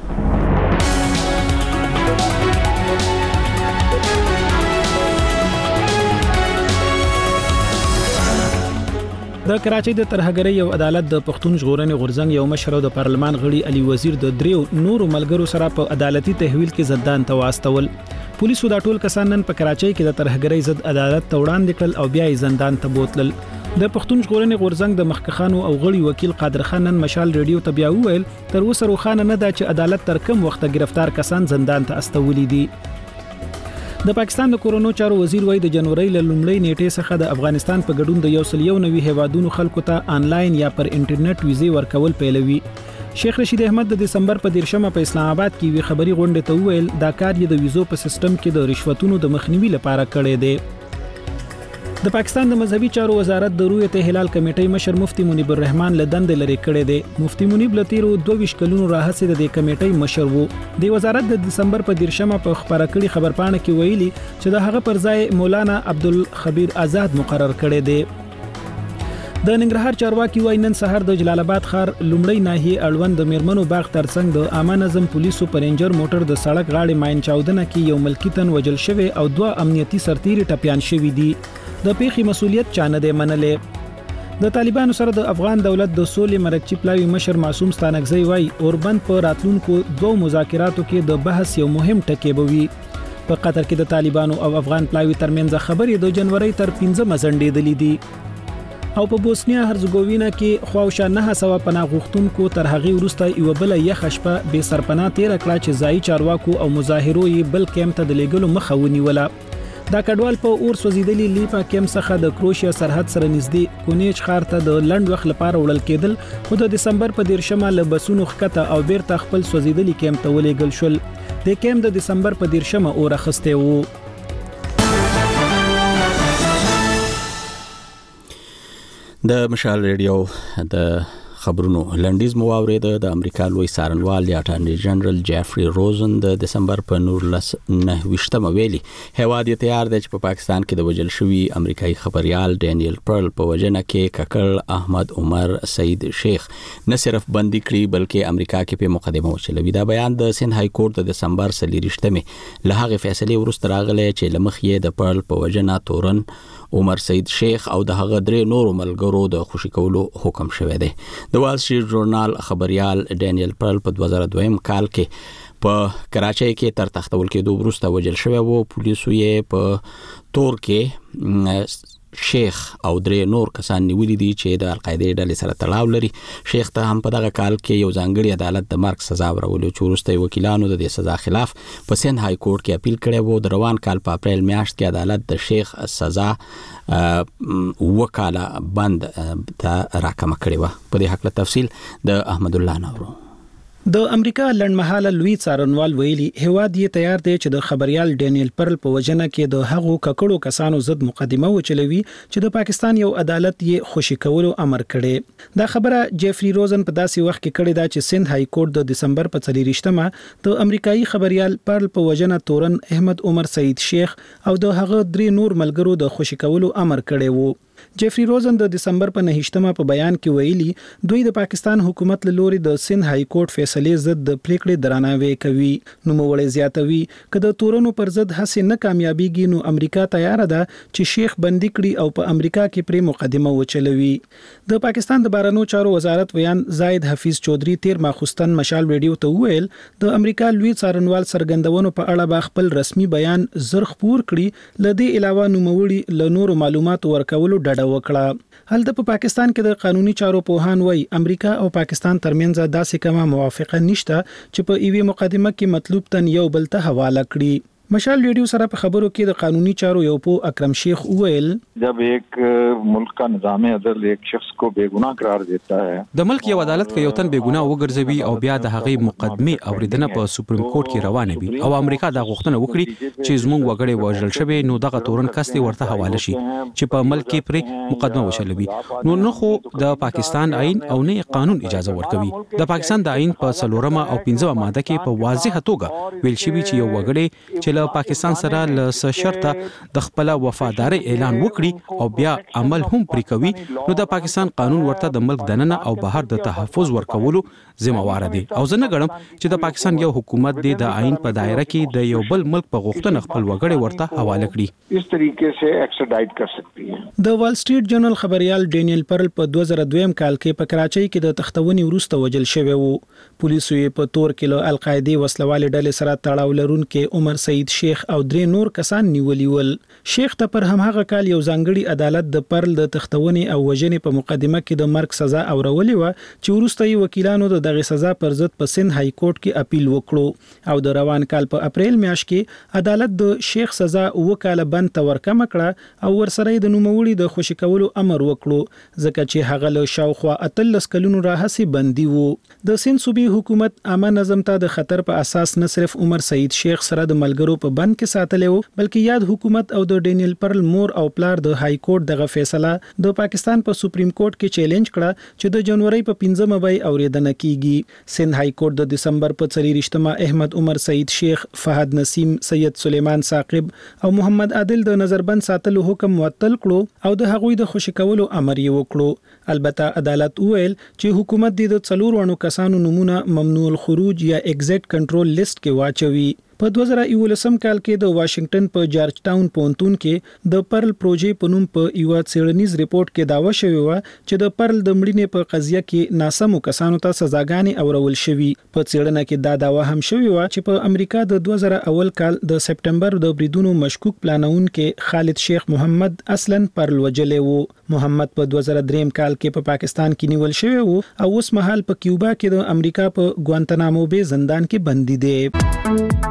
د کراچۍ د ترهګرۍ یو عدالت د پښتون ژغورنې غورځنګ یو مشر او د پارلمان غړي علي وزیر د دریو نورو ملګرو سره په عدالتي تحویل کې زندان ته واستول. پولیسو دا ټول کسان نن په کراچۍ کې د ترهګرۍ ضد عدالت ته وړاندې کړل او بیا یې زندان ته بوتلل. د پښتون ژغورنې غورځنګ د مخکخانو او غړي وکیل قادر خان نن مشال ریډیو ته بیا وویل تر اوسه روښانه نه ده چې عدالت تر کوم وخت گرفتار کسان زندان ته استولي دي. د پاکستان د کورونو چارو وزیر وای د جنوري ل لومړۍ نیټې څخه د افغانستان په ګډون د یو سل یو نوي هیوادونو خلکو ته آنلاین یا پر انټرنیټ ویزې ورکول پیلوي. شیخ رشید احمد د دسمبر په دیرشمه په اسلام آباد کې وی خبري غونډه ته ویل دا کار یې د ویزو په سیستم کې د رشوتونو د مخنیوي لپاره کړی دی. د پاکستان د مذهبي چارو وزارت د رویت هلال کمیټې مشر مفتی منیب الرحمن له دندې لري کړی دی. مفتی منیب له تیرو دوه ویشت کلونو راهیسې د دې کمیټې مشر وو. د وزارت د دسمبر په دیرشمه په خبره کړي خبرپاڼه کې ویلي چې د هغه پر ځای مولانا عبدالخبیر آزاد مقرر کړی دی. د ننګرهار چارواکي وای نن سحر د جلال آباد ښار لومړی ناحیه اړوند د میرمنو باغ ترڅنګ د عامه نظم پولیسو پر رینجر موټر د سړک غاړې ماین چاودنه کې یو ملکی تن وجل شوی او دوه امنیتي سرتیري ټپيان شوی دي. د پیښې مسولیت چا نه دی منلې. د طالبانو سره د افغان دولت د سولې مرکچی پلاوی مشر معصوم ستانکزی وای اوربند په راتلونکو دوه مذاکراتو کې د بحث یو مهم ټکی بوي. په قطر کې د طالبانو او افغان پلاوی ترمنځ خبرې د جنوري تر پنځمه ځنډېدلې دي او په بوسنیا هرزګوینا کې خواوشا نه سوا پناه غوښتونکو تر هغه وروسته یو بل یخ شپه به سرپناه تیر کړه چې ځای چارواکو او مظاهرو یې بل کېم ته د لګلو مخه ونیوله. دا کډوال په اور سوځیدلې لیپا کېم څخه د کروشیا سرحد سره نږدې کونیچ ښار ته د لند وخت لپاره وړل کېدل خو د دسمبر په دیرشمه له بسونو ښکته او بیرته خپل سوځیدلې کېم ته ولېږل شول. د کېم د دسمبر په دیرشمه اور اخسته وو. د مشال ریډیو د خبرونو لنډیز مو واورید. د امریکا لوی څارنوال یا اټارنی جنرال جیفري روزن د دسمبر په نولس نه ویشتمه ویلي هیواد یې تیار دی چې په پاکستان کې د وجل شوی امریکایي خبريال ډینیل پرل په وجنه کې ککړ احمد عمر سعید شیخ نه صرف بندي کړی بلکې امریکا کې په مقدمه وچلوي. دا بیان د سند های کورټ د دسمبر سلیریشتمه له هغه فیصله ورسته راغلی چې لمخ یې د پرل په وجنه تورن عمر سعید شیخ او د هغه درې نورو ملګرو د خوشی کولو حکم شوی دی. د وال سټریټ ژورنال خبريال ډینیل پرل په دوه زره دوه کال کې په کراچۍ کې تر تختول کېدو وروسته وجل شوی وو. پولیسو یې په تور کې شیخ او درې نور کسان نیولي دي چې د القاعده ډلې سره تړاو لري. شیخ ته هم په دغه کال کې یو ځانګړي عدالت د مرګ سزا ورولې چې وروسته وکیلانو د دې سزا خلاف په سند های کورټ کې اپیل کړی وو. د روان کال په اپریل میاشت کې عدالت د شیخ سزا وکاله بند ته راکمه کړې و. په دې حق له تفصیل د احمد الله نورو. د امریکا لنډمهاله لوی څارنوال ویلي هیواد یې تیار دی چې د خبريال ډینیل پرل په وجنه کې د هغو ککړو کسانو ضد مقدمه وچلوي چې د پاکستان یو عدالت یې خوشی کولو امر کړي. دا خبره جیفري روزن په داسې وخت کې کړې ده چې سند های کورټ د دسمبر په څلریشتمه د امریکایي خبريال پرل په وجنه تورن احمد عمر سعید شیخ او د هغه درې نور ملګرو د خوشی کولو امر کړی وو. جیفري روزن د دسمبر په نهشتمه په بیان کې ویلي دوی د پاکستان حکومت له لوري د سند های کورټ فیصلې ضد د پریکړې درناوی کوي. نو موړې زیاتوي چې د تورنو پر ضد هڅې نه کامیابیږي نو امریکا تیار ده چې شیخ بندي کړي او په امریکا کې پرې مقدمه وچلوي. د پاکستان د بهرنیو چارو وزارت ویان زاید حفیظ چودھری تیر ماخستن مشال ریډیو ته ویل د امریکا لوی څارنوال سرګندونو په اړه با خپل رسمي بیان زر خپور کړي. لدې علاوه نو موړي له نورو معلومات ورکولو ډاډه وکړه. هلته په پاکستان کې د قانوني چارو پوهان وایي امریکا او پاکستان ترمنځ داسې کومه موافقه نشته چې په ایوي مقدمه کې مطلوب تن یو بل ته حواله کړي. مشال ریډیو سره په خبرو کې د قانوني چارو یو پو اکرم شیخ وویل जब एक मुल्क का निजाम अदल एक शख्स को बेगुनाह करार देता है د ملک یو عدالت کې یو تن بیګناه وګرځوي او بیا د هغې مقدمه اوریدنه په سپریم کورټ کې روانه وي او امریکا دا غوښتنه وکړي چې زموږ وګړي وژل شوی نو دغه تورن کس ته ورته حواله شي چې په ملک کې پر مقدمه وشلوي. نو نه خو د پاکستان آئین او نه قانون اجازه ورکوي. د پاکستان د آئین په څلورمه او پنځمه ماده کې په واضح توګه ویل شوی چې یو وګړي چې له پاکستان سره له شرطه د خپل وفاداری اعلان وکړي او بیا عمل هم پرې کوي نو د پاکستان قانون ورته د ملک دننه او بهر د تحفظ ورکولو ذمہوار دي. او زه نه غواړم چې د پاکستان یو حکومت د آئین په دایره کې د یو بل ملک په غوښتنه خپل وګړي ورته حواله کړي. اس طریقے سے ایکسټرډایټ کر سکتی ہے. د وال سټریټ جرنل خبريال ډینیل پرل په دوه زره دوه کال کې په کراچۍ کې د تختونې وروسته وجل شوی وو. پولیسو یې په تور کې له القاعده وسلوال ډلې سره تړاو لرونکي عمر سعید شیخ او درې نور کسان نیولي ول. شیخ ته پر همغه کال یو ځانګړي عدالت د پرل د تختونې او وژنې په مقدمه کې د مرګ سزا اورولې و چې وروسته یې وکیلانو د دغه سزا پر ضد په سند های کورټ کې اپیل وکړو او د روان کال په اپریل میاشت کې عدالت د شیخ سزا وکاله بند تور کم کړه او ورسره د نوموړي د خوشی کولو امر وکړو ځکه چې هغه له شاوخوا اتلس کلونو راهسي بندي وو. د سند صوبې حکومت عامه نظم ته د خطر په اساس نه صرف عمر سعید شیخ سره د ملګرو په بند کې ساتلی وو بلکې یاد حکومت او د ډینیل پرل مور او پلار د های کورټ دغه فیصله د پاکستان په سپریم کورټ کې چیلنج کړه چې د جنوري په پنځمه به اوریدنه کیږي. سند های کورټ د دسمبر په څلورشتمه احمد عمر سعید شیخ، فهد نسیم، سید سلیمان ثاقب او محمد عادل د نظربند ساتلو حکم معطل کړو او د هغوی د خوشی کولو امر یې وکړو. البته عدالت وویل چې حکومت د څلور وړو کسانو نمونه ممنوع الخروج یا ایگزیټ کنټرول لیست کې واچوي. په دوه زره یولسم کال کې د واشنگټن په جارج ټاون پونتون کې د پرل پروژې په نوم په یو څېړنیز ریپورت کې داوا شوی و چې د پرل د مړینې په قضیه کې ناسمو کسانو ته سزاګانې اورول شوی. په څېړنه کې دا داوا هم شوی و چې په امریکا د دوه زره اول کال د سپټمبر د بریدونو مشکوک پلانون کې خالد شیخ محمد اصلا پرل وجلې وو. محمد په دوه زره درې کال کې په پاکستان کې نیول شوی وو او اوس مهال په کیوبا کې د امریکا په ګوانتانامو بے زندان کې بندي دی.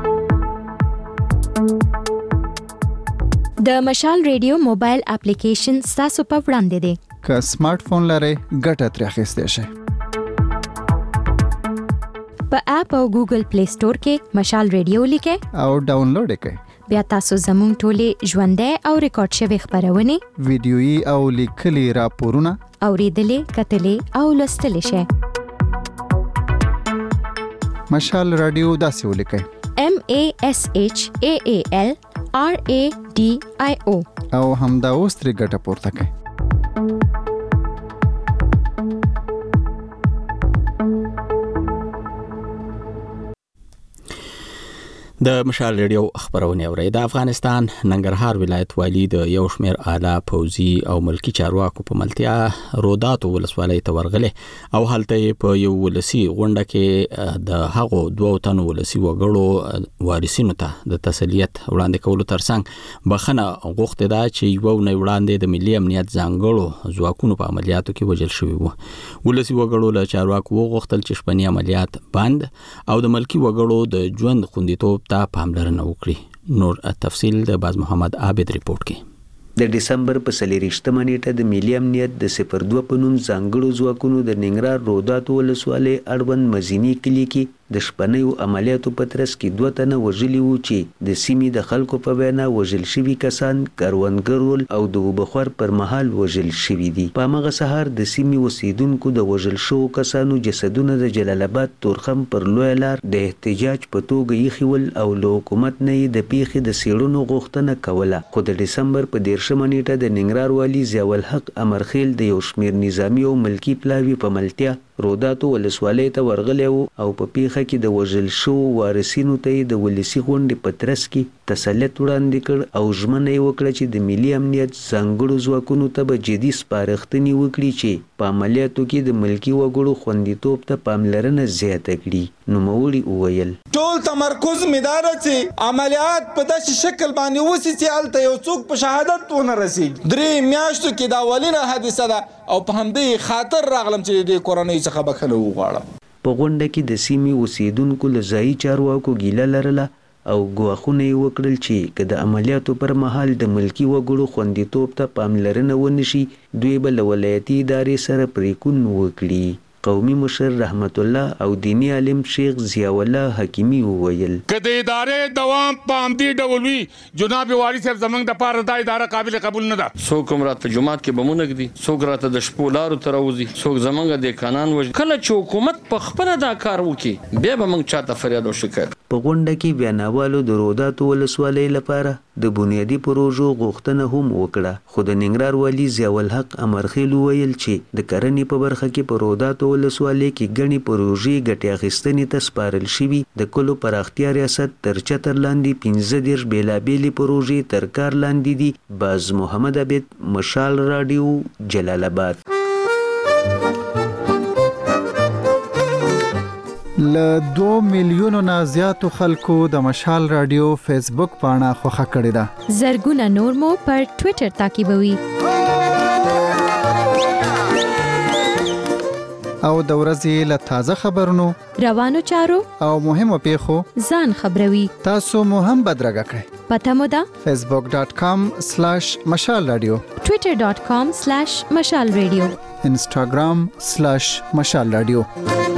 د مشال ریډیو موبایل اپلیکیشن تاسو په وړاندې دی. که سمارټ فون لرئ ګټه ترې اخیستئ شئ. په اپ او ګوګل پلی سٹور کې مشال ریډیو لیکئ او ډاونلوډ یې کړئ. بیا تاسو زموږ ټولې ژوندۍ او ریکارډ شوی خبرونه، ویډیويي او لیکلي راپورونه اوریدلې، کتلې او لوستلې شئ. مشال رادیو داسې ولیکئ: M A S H A A L R A D I O او همدا اوس ترې ګټه پورته کړئ. د مشال ریډیو خبرونه اوري. د افغانستان ننګرهار ولایت والی د یو شمیر اعلی پوځي او ملکی چارواکو په ملتیا روداتو ولسوالۍ ته ورغله او هلته په یو ولسی غونډه کې د هغو دوه تنو ولسی وګړو وارثینو ته د تسلیت وړاندې کولو ترڅنګ بخنه غوښته ده چې یو نه وړاندې د ملي امنیت ځانګړو ځواکونو په عملیاتو کې وژل شوی وو. ولسی وګړو له چارواکو وغوښتل چې شپنی عملیات بند او د ملکی وګړو د ژوند خوندیتوب ته پاملرنه وکړي. نور تفصیل د باز محمد عابد ریپورت کې. د ډیسمبر په څلېرویشتمه نیټه د ملي امنیت د صفر دوه په نوم ځانګړو ځواکونو د ننګرهار روداتو ولسوالۍ اړوند مزیني کلي کې د شپنیو عملیاتو په ترڅ کې دوه تنه وژلي وو چې د سیمې د خلکو په وینا وژل شوي کسان کروندګر ول او د اوبخور پر مهال وژل شوي دي. په همغه سهار د سیمې اوسیدونکو د وژل شوو کسانو جسدونه د جلال آباد تورخم پر لویه لار د احتجاج په توګه ایښي ول او له حکومت نه یې د پیښې د څېړنو غوښتنه کوله. خو د ډسمبر په دېرشمه نیټه د ننګرهار والي ضیاءالحق امرخیل د یو شمېر نظامي او ملکي پلاوي په ملتیا روداتو ولسوالۍ ته ورغلی وو او په پیښه کې د وژل شوو وارثینو ته یې د ولسي غونډې په ترڅ کې تسلیت وړاندې کړ او ژمنه یې وکړه چې د ملي امنیت ځانګړو ځواکونو ته به جدي سپارښتنې وکړي چې په عملیاتو کې د ملکي وګړو خوندیتوب ته پاملرنه زیاته کړي. نوموړي وویل ټول تمرکز مدار چې عملیات په داسې شکل باندې وسی چې الته یو څوک په شهادت ونه رسیږي. درې میاشتو کې دا اولینه حادثه ده او په همدې خاطر راغلم چې د کورنۍ څخه بخښنه وغواړم. په غونډه کې د سیمې اوسیدونکو له ځایي چارواکو ګیله لرله او ګواښونه یې وکړل چې که د عملیاتو پر مهال د ملکي وګړو خوندیتوب ته پاملرنه ونشي دوی به له ولایتي ادارې سره پریکون وکړي. قومي مشر رحمت الله او دینی عالم شیخ ضیاء الله حکیمی وویل که د ادارې دوام په همدې ډول وي جناب والي صاحب زمونږ دپاره دا اداره قابل قبول نه ده. څوک هم راته جومات کې بمونه ږدي، څوک راته د شپو لارو ته راوځي، څوک زمونږ دهقانان وژني. کله چې حکومت په خپله دا کار وکړي بیا به موږ چاته فریاد او شکایت. په غونډه کې ویناوالو د روداتو ولسوالۍ لپاره د بنیادي پروژو غوښتنه هم وکړه، خو د ننګرهار والي ضیاء الحق امرخیل وویل چې د کرنې په برخه کې په روداتو ولسوالۍ کې ګڼې پروژې ګټې اخیستنې ته سپارل شوي. د کلو پراختیا ریاست تر چتر لاندې پنځه دېرش بېلابېلې پروژې تر کار لاندې دي. باز محمد عبید، مشال راډیو، جلال آباد. ل دو میلیونو نه زیاتو خلکو د مشال رادیو فیسبوک پاڼه خوښه کړې ده. زرګونه نور مو پر ټوئیټر تعقیبوي. او د ورځې له تازه خبرونو، روانو چارو او مهمو پیښو ځان خبروي. تاسو مو هم بدرګه کړئ. پته مو ده فیسبوک ډاٹ کام سلیش مشال رادیو، ټوئیټر ډاٹ کام سلیش مشال رادیو، انسټاګرام سلیش مشال رادیو.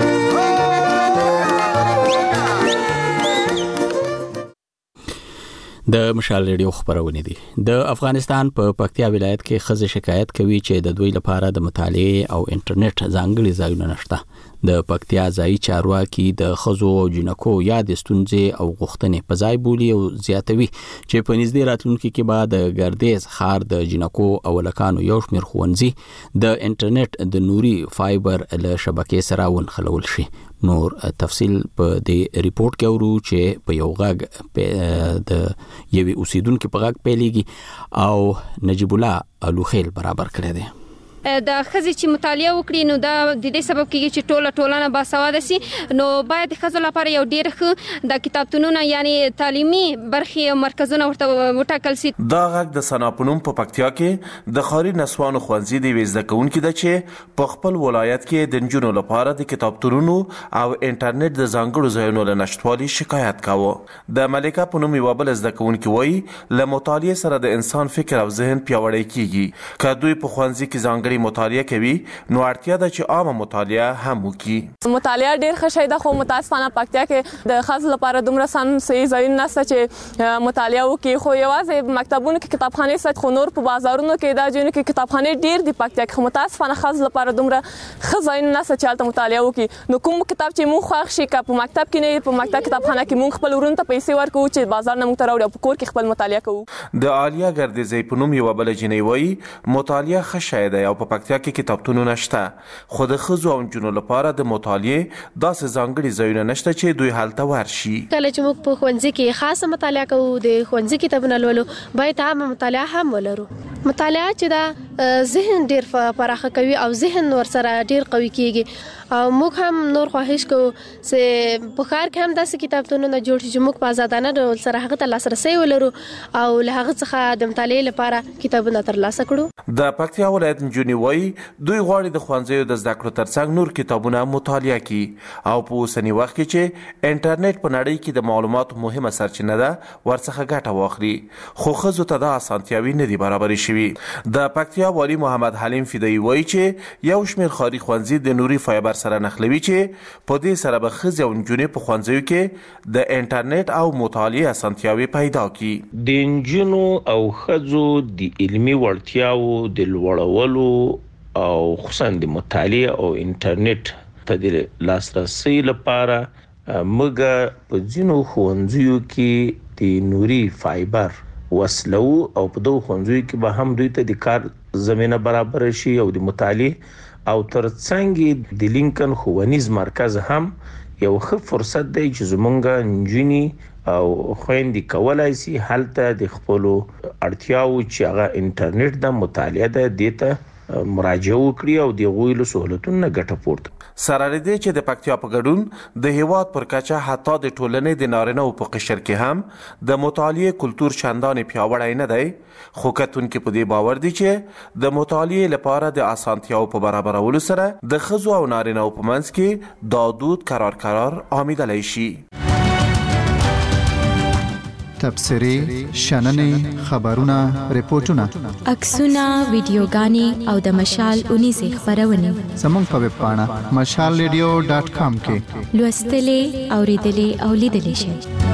د مشال ریډیو خبرونه دي. د افغانستان په پکتیا ولایت کې خزه شکایت کوي چې د دوی لپاره د مطالعه او انټرنیټ ځانګړي ځایونه نشته. د پکتیا ځای چارواکي د خزو او جنکو یاد ستونزې او غوښتنې په ځای بولی او زیاتوي چې په نږدې راتلونکي کې به د ګردیز ښار د جنکو او لکانو یو شمېر ښوونځي د انټرنیټ د نوري فایبر له شبکې سره ونښلول شي. نور تفصیل په دې ریپورت کې اورو چې په یو غږ د یوې اوسیدونکو په غږ پیلېږي او نجیب الله الوخیل برابر کړی دی. د خزي چې مطالعه وکړي نو دا د دې سبب کیږي چې ټوله ټولنه باسواده سي. نو باید د خزو لپاره یو ډیر ښه د کتابتونونو یعنی تعلیمي برخې او مرکزونه ورته وټاکل سي. دا غږ د سناپونم په پکتیا کې د خاري نسوانو خوانزي دی وزده کوونکې ده چې په خپل ولایت کې د نجونو لپاره د کتابتونونو او انټرنیټ د ځانګړو ځایونو له نشټوالي شکایت کاوه. د ملکه په نوم یو بل زده کوونکې وایي له مطالعه سره د انسان فکر او ذهن پیاوړی کیږي. که دوی په خوانزي کې ځانګړي مطالعه کوي نو اړتیا ده چې عامه مطالعه هم وکړي. مطالعه ډیر ښه شی ده خو متاسفانه پکتیا کې د خاص لپاره دومره سم صحیح ځایونه نشته چې مطالعه وکړي. خو یوازې مکتبونو کې کتابخانې شته، خو نور په بازارونو کې دا ځایونه کې کتابخانې ډیر دي پکتیا کې، خو متاسفانه خاص لپاره دومره ښه ځایونه نشته چې هلته مطالعه وکړي. نو کوم کتاب چې موږ خوښ شي که په مکتب کې نه په مکتب کتابخانه کې موږ خپل ورونو ته پیسې ورکوو چې بازار نه موږ ته راوړي او په کور کې خپل مطالعه کوو. د عالیه ګردیزۍ په نوم یوه بله جینۍ وایي مطالعه ښه شی دی او په پکتیا کې کتابتونونه نشته، خو د ښځو او نجونو لپاره د مطالعې داسې ځانګړي ځایونه نشته چې دوی هلته ورشي. کله چې موږ په ښوونځي کې خاصه مطالعه کوو د ښوونځي کتابونه لولو باید عامه مطالعه هم ولرو. مطالعه چې دا ذهن ډیر پراخه کوي او ذهن ورسره ډیر قوي کیږي او موږ هم نور خواهش کوو چې په ښار کې هم داسې کتابتونونه جوړ شي چې موږ په آزادانه ډول سره هغه ته لاسرسی ولرو او له هغه څخه د مطالعې لپاره کتابونه ترلاسه کړو. د پکتیا ولایت نجونې وایي دوی غواړي د ښوونځیو د زده کړو ترڅنګ نور کتابونه مطالعه کړي او په اوسني وخت کې چې انټرنیټ په نړۍ کې د معلوماتو مهمه سرچینه ده ورڅخه ګټه واخلي، خو ښځو ته دا اسانتیاوې نه دي برابرې شوي. د پکتیا والي محمد حلیم فدایي وایي چې یو شمېر ښاري ښوونځي د نوري فایبر سره نښلوي چې په دې سره به ښځې او نجونې په ښوونځیو کې د انټرنیټ او مطالعې اسانتیاوې پیدا کړي. د نجونو او ښځو د علمي وړتیاو د لوړولو او خصوصا د مطالعه او انټرنیټ ته د لاسرسي لپاره موږ په ځینو ښوونځیو کې د نوري فایبر وسلو او په دوه ښوونځیو کې به هم دوی ته د کار زمینه برابر شي او د مطالعه او ترڅنګ د لینکن ښوونیز مرکز هم یو ښه فرصت دی چې زمونږ نجونې او خويندې کولای شي هلته د خپل اړتیاو چې هغه انټرنیټ د مطالعه ده دیته مراجعه وکړي او د غوي له سہولتونو نه ګټه پورته. سره لري چې د پکتیا په ګډون د هیواد پر کچه حتی د ټولنې د نارینه او په قشر کې هم د مطالعه کلتور چندان پیاوړی نه دی، خو کتونکو په دې باور دي چې د مطالعه لپاره د اسانتیاو په برابرولو سره د ښځو او نارینه او په منځ کې دا دود قرار قرار آمیدلی شي. تبصرې، شننې، خبرونه، ریپورتونه، عکسونه، ویډیوګانې او د مشال اونیزې خبرونه زموږ په ویب پاڼه مشال ریډیو ډاټ کام کې لوستلې، اوریدلې او لیدلې شئ.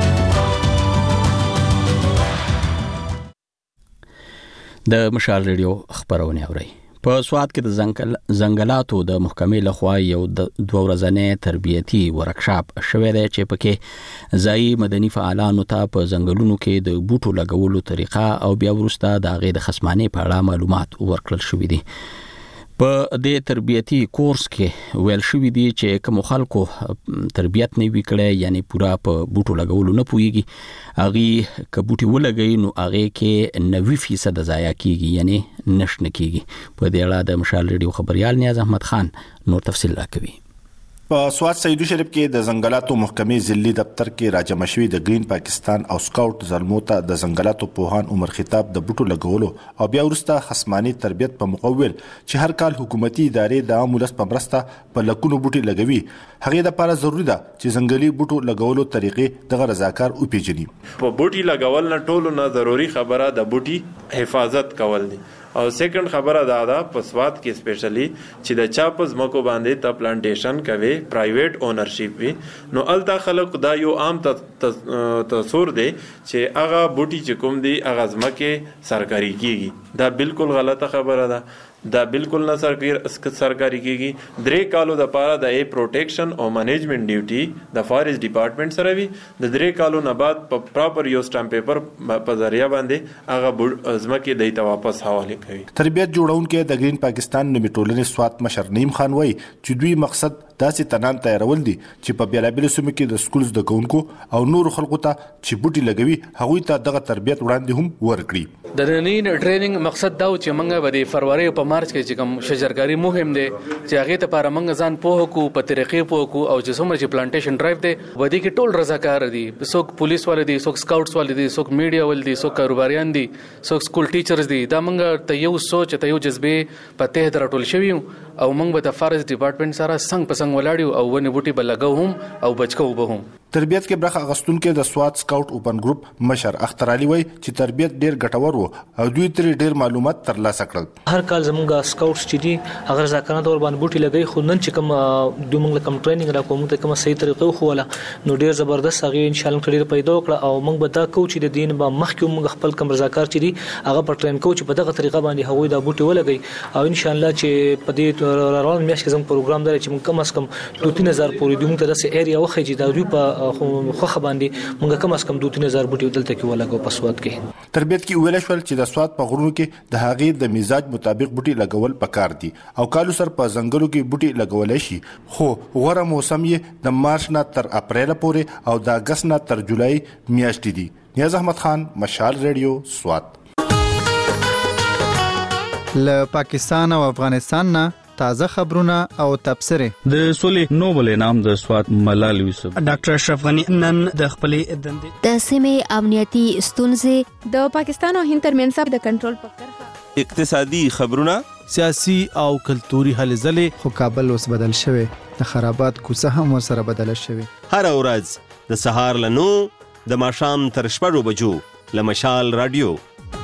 د مشال ریډیو خبرونه اورئ. په سواد کې د زنګل زنګلاتو د محکمې لخوا یو د دوه ورځې تربیتی ورکشاپ شوی دی چې پکې ځایي مدني فعالانو ته په زنګلونو کې د بوټو لګولو طریقه او بیا وروسته د هغې د خصمانۍ په اړه معلومات ورکړل شوي دي. په دې تربیتی کورس کې ویل شوی دی چې کوم خلکو تربیت نه وی کړی یعنی پورا په بوټو لګولو نه پويږي، هغه ک بوټي ولګي نو هغه کې نوي فیصد ضایع کیږي یعنی نشنه کیږي. په دې اړه د مشال ریډیو خبريال نیاز احمد خان نور تفصیل راکوي. په سواد سیدو شریف کې د زنګلاتو محکمې ضلعي دفتر کې راجمع شوي د گرین پاکستان او سکاوټ زلمو ته د زنګلاتو پوهان عمر خطاب د بوټو لګولو او بیا وروسته خصماني تربیت په مقابل چې هر کال حکومتي ادارې د عام ولس په مرسته په لکونو بوټي لګوي، هغه د لپاره ضروری ده چې زنګلي بوټو لګولو طریقې د غرضاکار او پیژني. په بوټي لګول نه ټولو نه ضروری خبره د بوټي حفاظت کول دي او سیکنډ خبره دا ده په سواد کې سپیشلی چې د چا په ځمکو باندې ته پلانټیشن کوي پرایویټ اونرشپ وي نو الته خلک دا یو عام تصور دی چې هغه بوټي چې کوم دی هغه ځمکه سرکاري کیږي. دا بالکل غلطه خبره ده، دا بالکل نه سرکاري کیږي. درې کالو د پاره د ای پروټیکشن او منیجمنت ډیوټي د فارست ډپارټمنټ سره وي. د درې کالو نه بعد په پراپر یو سټامپ پیپر په ذریعہ باندې هغه ځمکه دیته واپس حواله کوي. تربیت جوړونکو د گرین پاکستان نومي ټولنې سواد مشر نیم خان وایي چې دوی مقصد داسې تنان تیارول دي چې په بیلابیلو سیمو کې د سکول زده کوونکو او نور خلکو ته چې بوټي لګوي هغوی ته دغه تربیت وړاندې هم ورکړي. د نننی ټریننګ مقصد دا و چې موږ به د فروری په مارچ کې چې کوم شجرکاری مهم دی چې هغه ته لپاره موږ ځان پوه کو په طریقې پوه کو او چې څومره چې پلانټیشن ډرایو دی ودی کې ټول رضاکار دي، څوک پولیس والے دي، څوک سکاوټس والے دي، څوک میډیا والے دي، څوک کاروباریان دي، څوک سکول ټیچرز دي. دا موږ ته یو سوچ ته یو جذبه په ته درټول شوی او موږ به د فارست ډپارټمنټ سره څنګه پسنګ ولاړیو او ونه بوټي بلګو هم او بچکو به هم. تربیت کې برخه اغستونکو د سواد سکاوټ اوپن ګروپ مشر اختر علي وای چې تربیت ډیر ګټور وو او دوی ترې ډیر معلومات ترلاسه کړل. هر کال زموږ سکاوټس چې دي اگر ځکه تور باندې بوټي لګي خو نن چې کوم دوی موږ کوم ټریننګ را کوم ته کوم صحیح طریقې خو ولا نو ډیر زبردست هغه ان شاء الله ډیر پیدا کړ او موږ به دا کو چې د دین به مخکې موږ خپل کوم رضاکار چې دي هغه په ټرین کو چې په دغه طریقه باندې هغوی دا بوټي ولګي او ان شاء الله چې په دې روان میاشت کې زموږ پروګرام دی چې موږ کم از کم دوه تین هزار پورې دوی ته د ایریا وخی چې دا دوی په خو باندې موږ کم از کم دوه تین هزار بوټي دلته کې ولګو په سواد کې. تربیت کې ویل شول چې د سواد په غرونو کې د هغې د مزاج مطابق بوټي لګول پکار دي او کالو سر په ځنګلو کې بوټي لګولای شي، خو غوړه موسم یې د مارچ نه تر اپریل پورې او د اگست نه تر جولای میاشتې دي. نیاز احمد خان، مشال ریډیو، سواد. له پاکستان او افغانستان نه تازه خبرونه او تبصرې. د سولې نوبل انعام د سواد ملال یوسف ډاکټر اشرف غنی نن د خپلې دندې د سیمې امنیتي ستونزې د پاکستان او هند ترمنځ د کنټرول په کرښه، اقتصادي خبرونه، سیاسي او کلتوري هلې ځلې. خو کابل اوس بدل شوی، د خرابات کوڅه هم ورسره بدله شوی. هر ورځ د سهار له نو د ماښام تر شپږو بجو له مشال رادیو.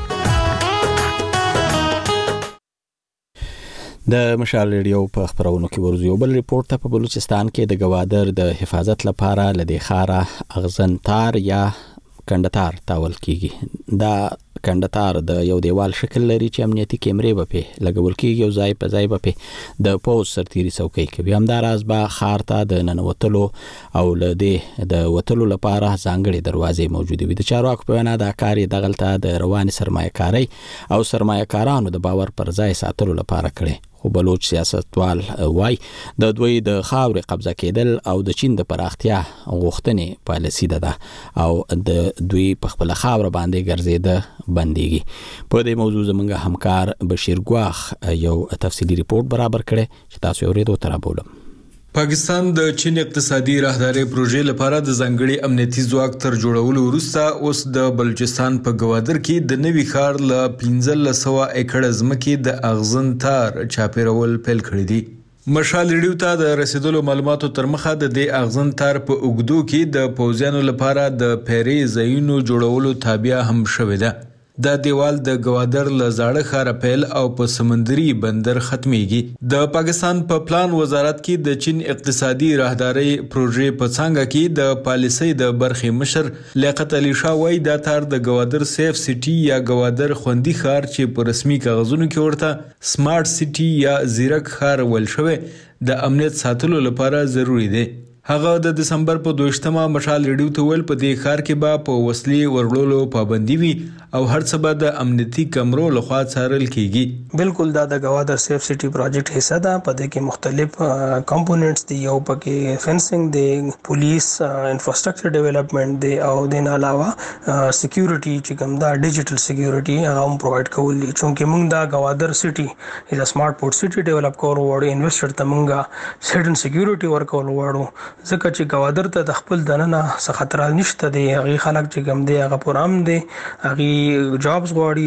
د مشال ریډیو په خبرونو کې ورځو یو بل ریپورت ته په بلوچستان کې د گوادر د حفاظت لپاره لدې خاره اغزنتار یا کندتار تاول کیږي. دا کندتار د یو دیوال شکل لري چې امنیتي کیمرې به په لګول کیږي او ځای په ځای به په د پوز سرتيري څوکۍ کوي. همداراز به خار ته د ننوتلو او لدې د وتلو لپاره ځانګړي دروازې موجوده وي. د چارواکو په وینا دا کار دغلته د رواني سرمایه کاری او سرمایه کارانو د باور پر ځای ساتلو لپاره کړي، خو بلوچ سیاستوال وای د دوی د خاورې قبضه کېدل او د چین د پراختیا غوښتنې پالیسي ده او د دوی په خپل خاور باندې ګرځېده بنديږي. په دې موضوع زموږ همکار بشیر ګواخ یو تفصیلی ریپورت برابر کړي چې تاسو یې اورېدو تر بولم. پاکستان د چین اقتصادي راهداري پروژې لپاره د ځانګړي امنیتي ځواک تر جوړولو وروسته اوس د بلوچستان په ګوادر کې د نوي ښار ل پنځه سوه ایکړه ځمکې د اغزن تار چاپیرول پیل کړی دي. مشال ریډیو ته د رسیدلو معلوماتو تر مخه د دې اغزن تار په اوګدو کې د پوځیانو لپاره د پیری ځایونو جوړولو تابع هم شوې ده. دا دیوال د ګوادر له زاړه ښار پیل او په سمندري بندر ختميږي. د پاکستان په پلان وزارت کې د چین اقتصادي راهداري پروژې په څنګه کې د پالیسۍ د برخې مشر لیاقت علي شاه وایي دا تار د ګوادر سیف سټي یا ګوادر خوندي ښار چې په رسمي کاغذونو کې ورته سمارټ سټي یا زیرک ښار ویل شوی د امنیت ساتلو لپاره ضروری دی. هغه د دسمبر په دوشتمه مشال ریډیو ته ویل په دې ښار کې به په وسلې ورغلولو پابندي وي او هر څه به د امنیتي کمرو لخوا څارل کیږي. بالکل دا د ګوادر سیف سټي پروجیکټ حصہ ده. په دې کې مختلف کمپوننټس دي. یو پکې فنسینګ دی، پولیس انفراستراکچر ډیولپمنٹ دی او د علاوه سکیورټي چې کوم دا ډیجیټل سکیورټي هغه هم پرووایډ کول دي. چونکه موږ دا ګوادر سټي از سمارټ پورټ سټي ډیولپ کول وړو انویسټر ته موږ سیډن سکیورټي ورکول وړو ځکه چې ګوادر ته د خپل دننه څه خطر نشته دی. هغه خلک چې کوم دی هغه پرام دی، هغه جابز غواړي،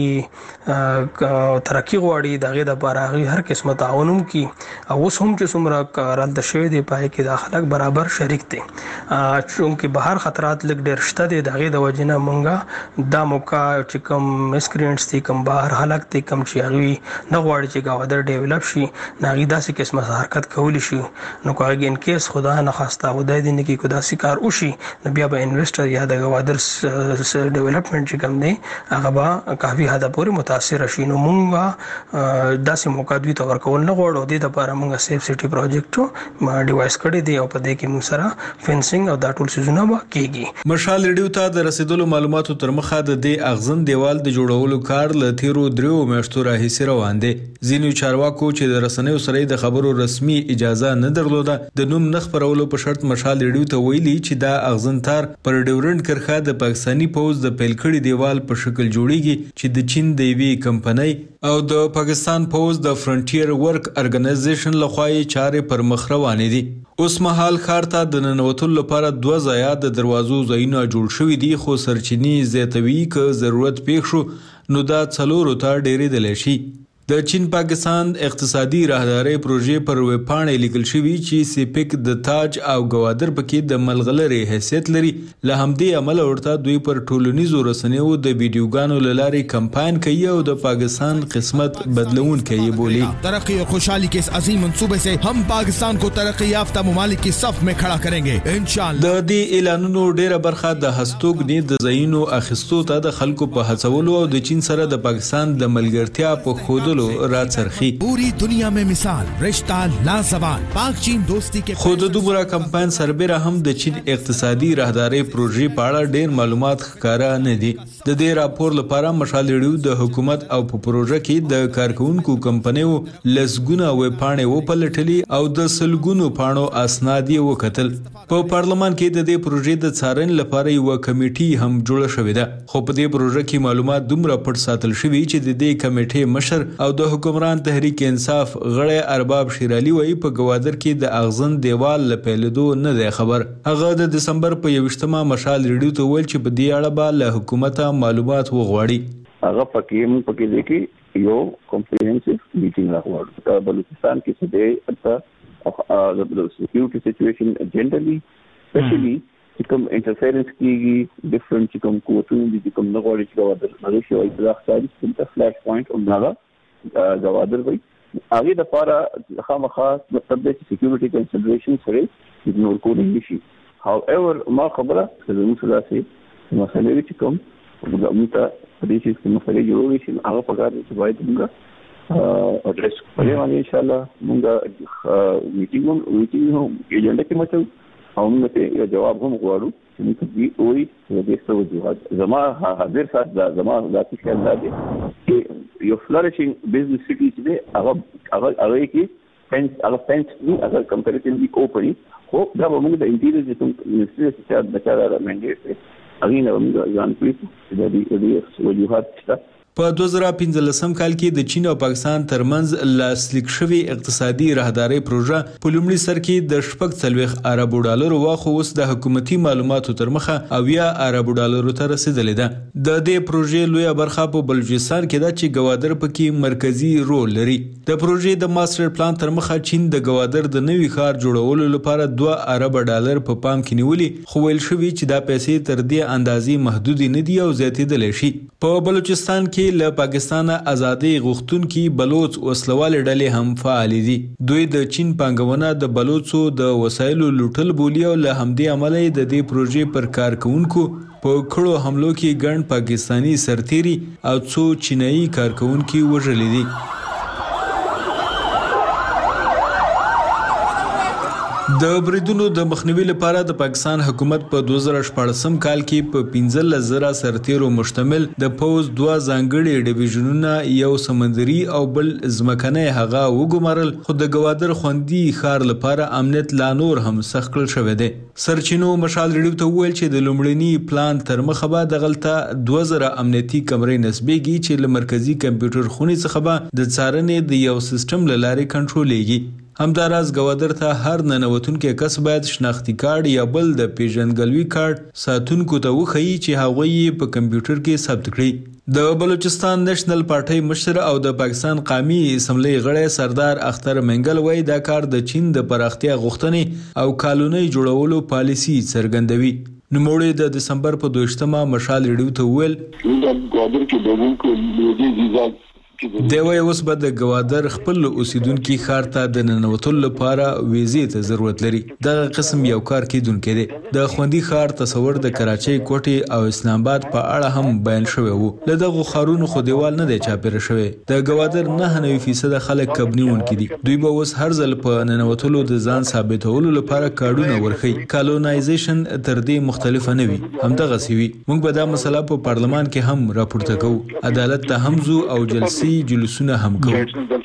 هغه ترقی غواړي، دغه د لپاره هغه هر قسمه تعاونم کی او اوس هم چې څومره کارل د شوی دی پای کې د خلک برابر شریک دي. چونکه بهر خطرات لګ ډیر شته دي. دغه د وجنه مونږه دا موقع چې کوم مسکرینټس دي، کوم بهر خلک دي، کوم چې هغه نه غواړي چې ګوادر ډیولپ شي، ناغي داسې قسمه حرکت کولی شي. نو کوي ان کیس خدا نه خواسته خدای دې نه کې کو داسې کار وشي نو بیا به انویسټر یا د ګوادر ډیولپمنٹ چې کوم دی هغه به کافي حد پورې متاثر شي. نو مونږه داسې موقع دوی ته ورکول نه غواړو. د دې لپاره مونږه سیف سټي پروجیکټ ډیوایس کړی دی او په دې کې موږ سره فنسینګ او دا ټول سيزونه به کیږي. مشال ریډیو ته د رسیدلو معلوماتو تر مخه د دې اغزن دیوال د جوړولو کار ل تیرو درو میاشتو راهیسې روان دی. ځینو چارواکو چې د رسنیو سره د خبرو رسمي اجازه نه درلوده د نوم نه خبرولو په شرط مشال ریډیو ته ویلي چې دا اغزن تار پر ډیورنډ کرښه د پاکستانی پوز د پیل کړي دیوال په شکل جوړیږي چې د چین د وی کمپنۍ او د پاکستان پوز د فرنټیر ورک ارګنایزیشن لخوا یې چارې پر مخ روانې دي. اوس مهال ښار ته د ننوتلو لپاره دوه ځایه د دروازو ځایونه جوړ شوي دي، خو سرچینې زیاتوي که ضرورت پیښ شو نو دا څلورو ته ډیرېدلی شي. د چین پاکستان اقتصادي راهداري پروژې پر ویب پاڼې لیکل شوی چې سیپک د تاج او ګوادر پکې د ملغلرې حیثیت لري. له همدې عمل ورته دوی پر ټولنیزو رسنیو د ویډیوګانو لارې کمپاین کوي او د پاکستان قسمت بدلون کوي بولی. तरक्की और खुशहाली के इस अजीम मंसूबे से हम पाकिस्तान को तरक्की याफ्ता ममालिक की सफ में खड़ा करेंगे इंशाअल्लाह. د دې اعلانونو ډیره برخه د هستوګنې د ځایونو اخیستو ته د خلکو په هڅولو او د چین سره د پاکستان د ملګرتیا په خوده पूरी दुनिया में मिसाल रिश्ता लाजवाल पाक चीन दोस्ती के خود دوباره کمپاین سربېره هم د چین اقتصادي راهداري پروژې په اړه ډېر معلومات ښکارا نه دي. د دې راپور لپاره مشال ریډیو د حکومت او په پروژه کې د کارکونکو کمپنیو لسګونه ویب پاڼې وپلټلې او د سلګونو پاڼو اسناد یې وکتل. په پارلمان کې د دې پروژې د څارنې لپاره یو کمیټي هم جوړه شوې ده، خو په دې پروژه کې معلومات دومره پټ ساتل شوي چې د دې کمیټې مشر او د حکمران تحریک انصاف غړی ارباب شیرالي وایي په ګوادر کې د اغزن دیوال له پیلېدو نه دی خبر. هغه د دسمبر په یوویشتمه مشال ریډیو ته ویل چې په دې اړه به له حکومته معلومات وغواړي. هغه پکې موږ پکې لیکي یو کمپریهنسیو میټینګ راغواړو. بلوچستان کې څه دی د سکیورټي سچويشن جنرالي سپیشلی چې کوم انټرفیرنس کیږي ډیفرنٹ چې کوم قوتونه دي چې کوم نه غواړي چې ګوادر نړۍ شي او اطلاق ساري څه فلاش پوینټ او هغه ګوادر وي هغه د لپاره خامخا مطلب د سکیورټي کنسیډریشن سره اګنور کولی نشي. هاو ایور ما خبره زموږ سره سي مسلې چې کوم موږ ته په دې چې مسلې جوړوي چې هغه په کار چې باید موږ اډریس کړو باندې ان شاء الله موږ میټینګ میټینګ هم ایجنډا کې مچو او موږ ته یو جواب هم غواړو چې موږ وی د دې څه وجوهات زما حاضر سات زما ذاتي خیال دی چې یو فلریشنګ بزنس سټي چې هغه هغه هغه کې فنس هغه فنس دی هغه کمپیریټیولی اوپن خو دا به موږ د انټیریور منسټری چې د چا د منډیټ هغه نه موږ ځان پېښ د دې د وجوهات شته. په دوه زره پنځلسم کال کې د چین او پاکستان ترمنځ لاسلیک شوی اقتصادي راهداري پروژه په لومړي سر کې د شپږ څلوېښت اربو ډالرو واخو اوس د حکومتي معلوماتو تر مخه اویا اربو ډالرو ته رسیدلې ده. د دې پروژې لویه برخه په بلوچستان کې ده چې ګوادر پکې مرکزی رول لري. د پروژې د ماستر پلان تر مخه چین د ګوادر د نوي ښار جوړولو لپاره دوه ارب ډالر په پام کې نیولي، خو ویل شوی چې دا پیسې تر دې اندازې محدود نه دي او زیاتېدلی شي. په بلوچستان کې له پاکستان ازادي غوښتونکي بلوچ وسلوال ډلې هم فعال دي. دوی د چین پانګونه د بلوچو د وسایلو لوټل بولی او له همدې عمله د دې پروژې پر کارکونکو په کړو حملو کې ګڼ پاکستانی سرتیري او څو چینایي کارکونکي وژلي دي. د بریدونو د مخنیوي لپاره د پاکستان حکومت په دوه زره شپاړسم کال کې په پنځلس زره سرتیرو مشتمل د پوز دوه ځانګړي ډیویژنونه یو سمندري او بل ځمکنی هغه وګمارل، خو د ګوادر خوندي ښار لپاره امنیت لا نور هم سخت کړل شوی دی. سرچینو مشال ریډیو ته وویل چې د لومړني پلان تر مخه به دغلته دوه زره امنیتي کمرې نسبېږي چې له مرکزي کمپیوټر خونې څخه به د څارنې د یو سیستم له لارې کنټرولېږي. همداراز ګوادر ته هر ننوتونکی کس باید شناختی کارت یا بل د پیژندګلوي کارت ساتونکو ته وښیي چې هغوی یې په کمپیوټر کې ثبت کړي. د بلوچستان نېشنل پارټۍ مشر او د پاکستان قومي اسمبلی غړی سردار اختر منګل وایي دا کار د چین د پراختیا غوښتنې او کالونۍ جوړولو پالیسي څرګندوي. نوموړي د دسمبر په دویشتمه مشال ریډیو ته وویل ګوادر کې د لوګو لوګي ویزا دی وایي اوس به د ګوادر خپل اوسیدونکي ښار ته د ننوتلو لپاره ویزې ته ضرورت لري. دغه قسم یو کار کیدونکی دی. د خوندي ښار تصور د کراچۍ، کوټې او اسلام آباد په اړه هم بیان شوی وو. له دغو ښارونو خو دیوال نه دی چاپیره شوی. د ګوادر نهه نوي فیصده خلک کبنیونکي دي. دوی به اوس هر ځل په ننوتلو د ځان ثابتولو لپاره کارډونه ورښیي. کالونایزیشن تر دې مختلفه نه وي، همدغسې وي. موږ به دا مسله په پارلمان کې هم راپورته کوو. عدالت ته هم ځو او جلسې جلوسونه هم کوي.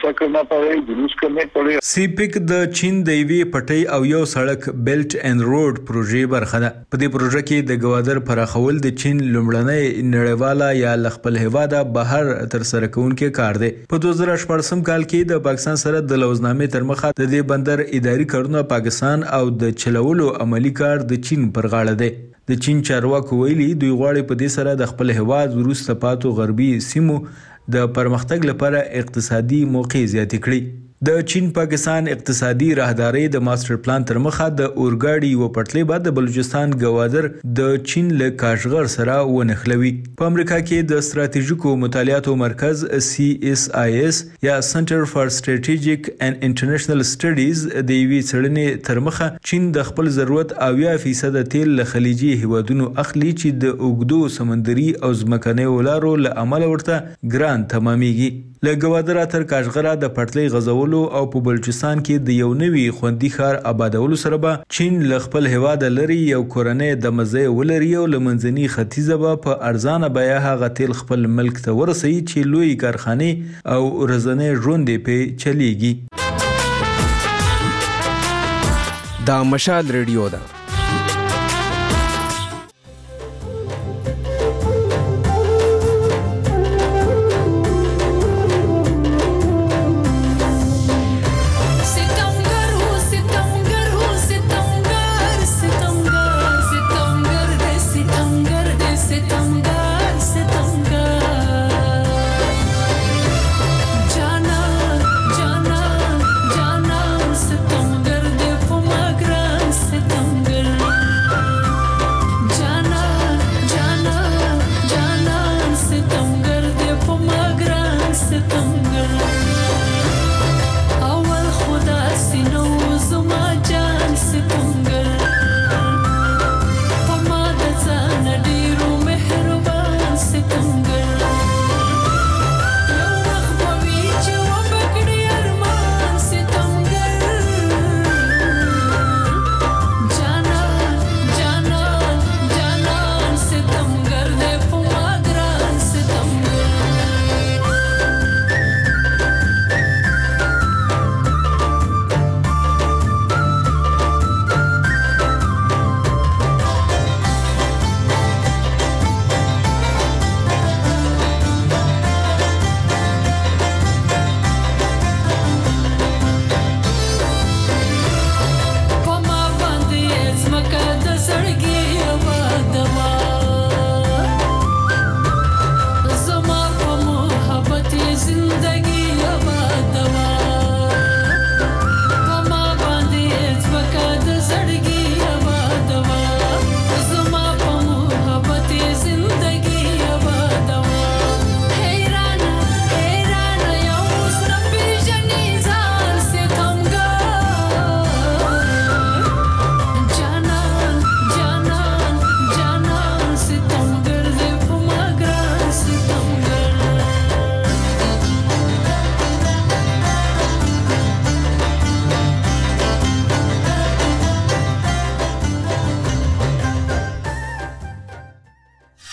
سیپیک د چین د یوې پټۍ او یو سړک بیلټ اینډ روډ پروژې برخه ده. په دې پروژه کې د ګوادر پراخول د چین لومړنی نړیواله یا له خپل هیواده بهر ترسره کوونکی کار دی. په دوه زره شپاړسم کال کې د پاکستان سره د لوزنامې تر مخه د دې بندر اداري کارونه پاکستان او د چلولو عملی کار د چین پر غاړه دی. د چین چارواکو ویلي دوی غواړي په دې سره د خپل هیواد وروسته پاتو غربي سیمو د پرمختګ لپاره اقتصادي موقع زیاتې کړي. د چین پاکستان اقتصادي راهداري د ماستر پلان تر مخه د اورګاډي و پټلۍ بعد د بلوچستان ګوادر د چین له کاشغر سره ونښلوي. په امریکا کې د ستراتیژیکو مطالعاتو مرکز سی اس آی اس یا سنټر فار سټریټیجیک اینڈ انټرنیشنل سټډیز د یوې څېړنې تر مخه چین د خپل ضرورت اویا فیصد تیل له خلیجي هیوادونو اخلي چې د اوږدو سمندري او ځمکنیو لارو له امله ورته ګران تمامېږي. له ګوادره تر کاشغره د پټلۍ غځولو او په بلوچستان کې د یو نوي خوندي ښار آبادولو سره به چین له خپل هیواده لري یو کورنۍ د مزه ولري او له منځني ختیځه به په ارزانه بیه هغه تیل خپل ملک ته ورسوي چې لوی کارخانې او ورځنی ژوند یې پرې چلیږي. دا مشال ریډیو ده.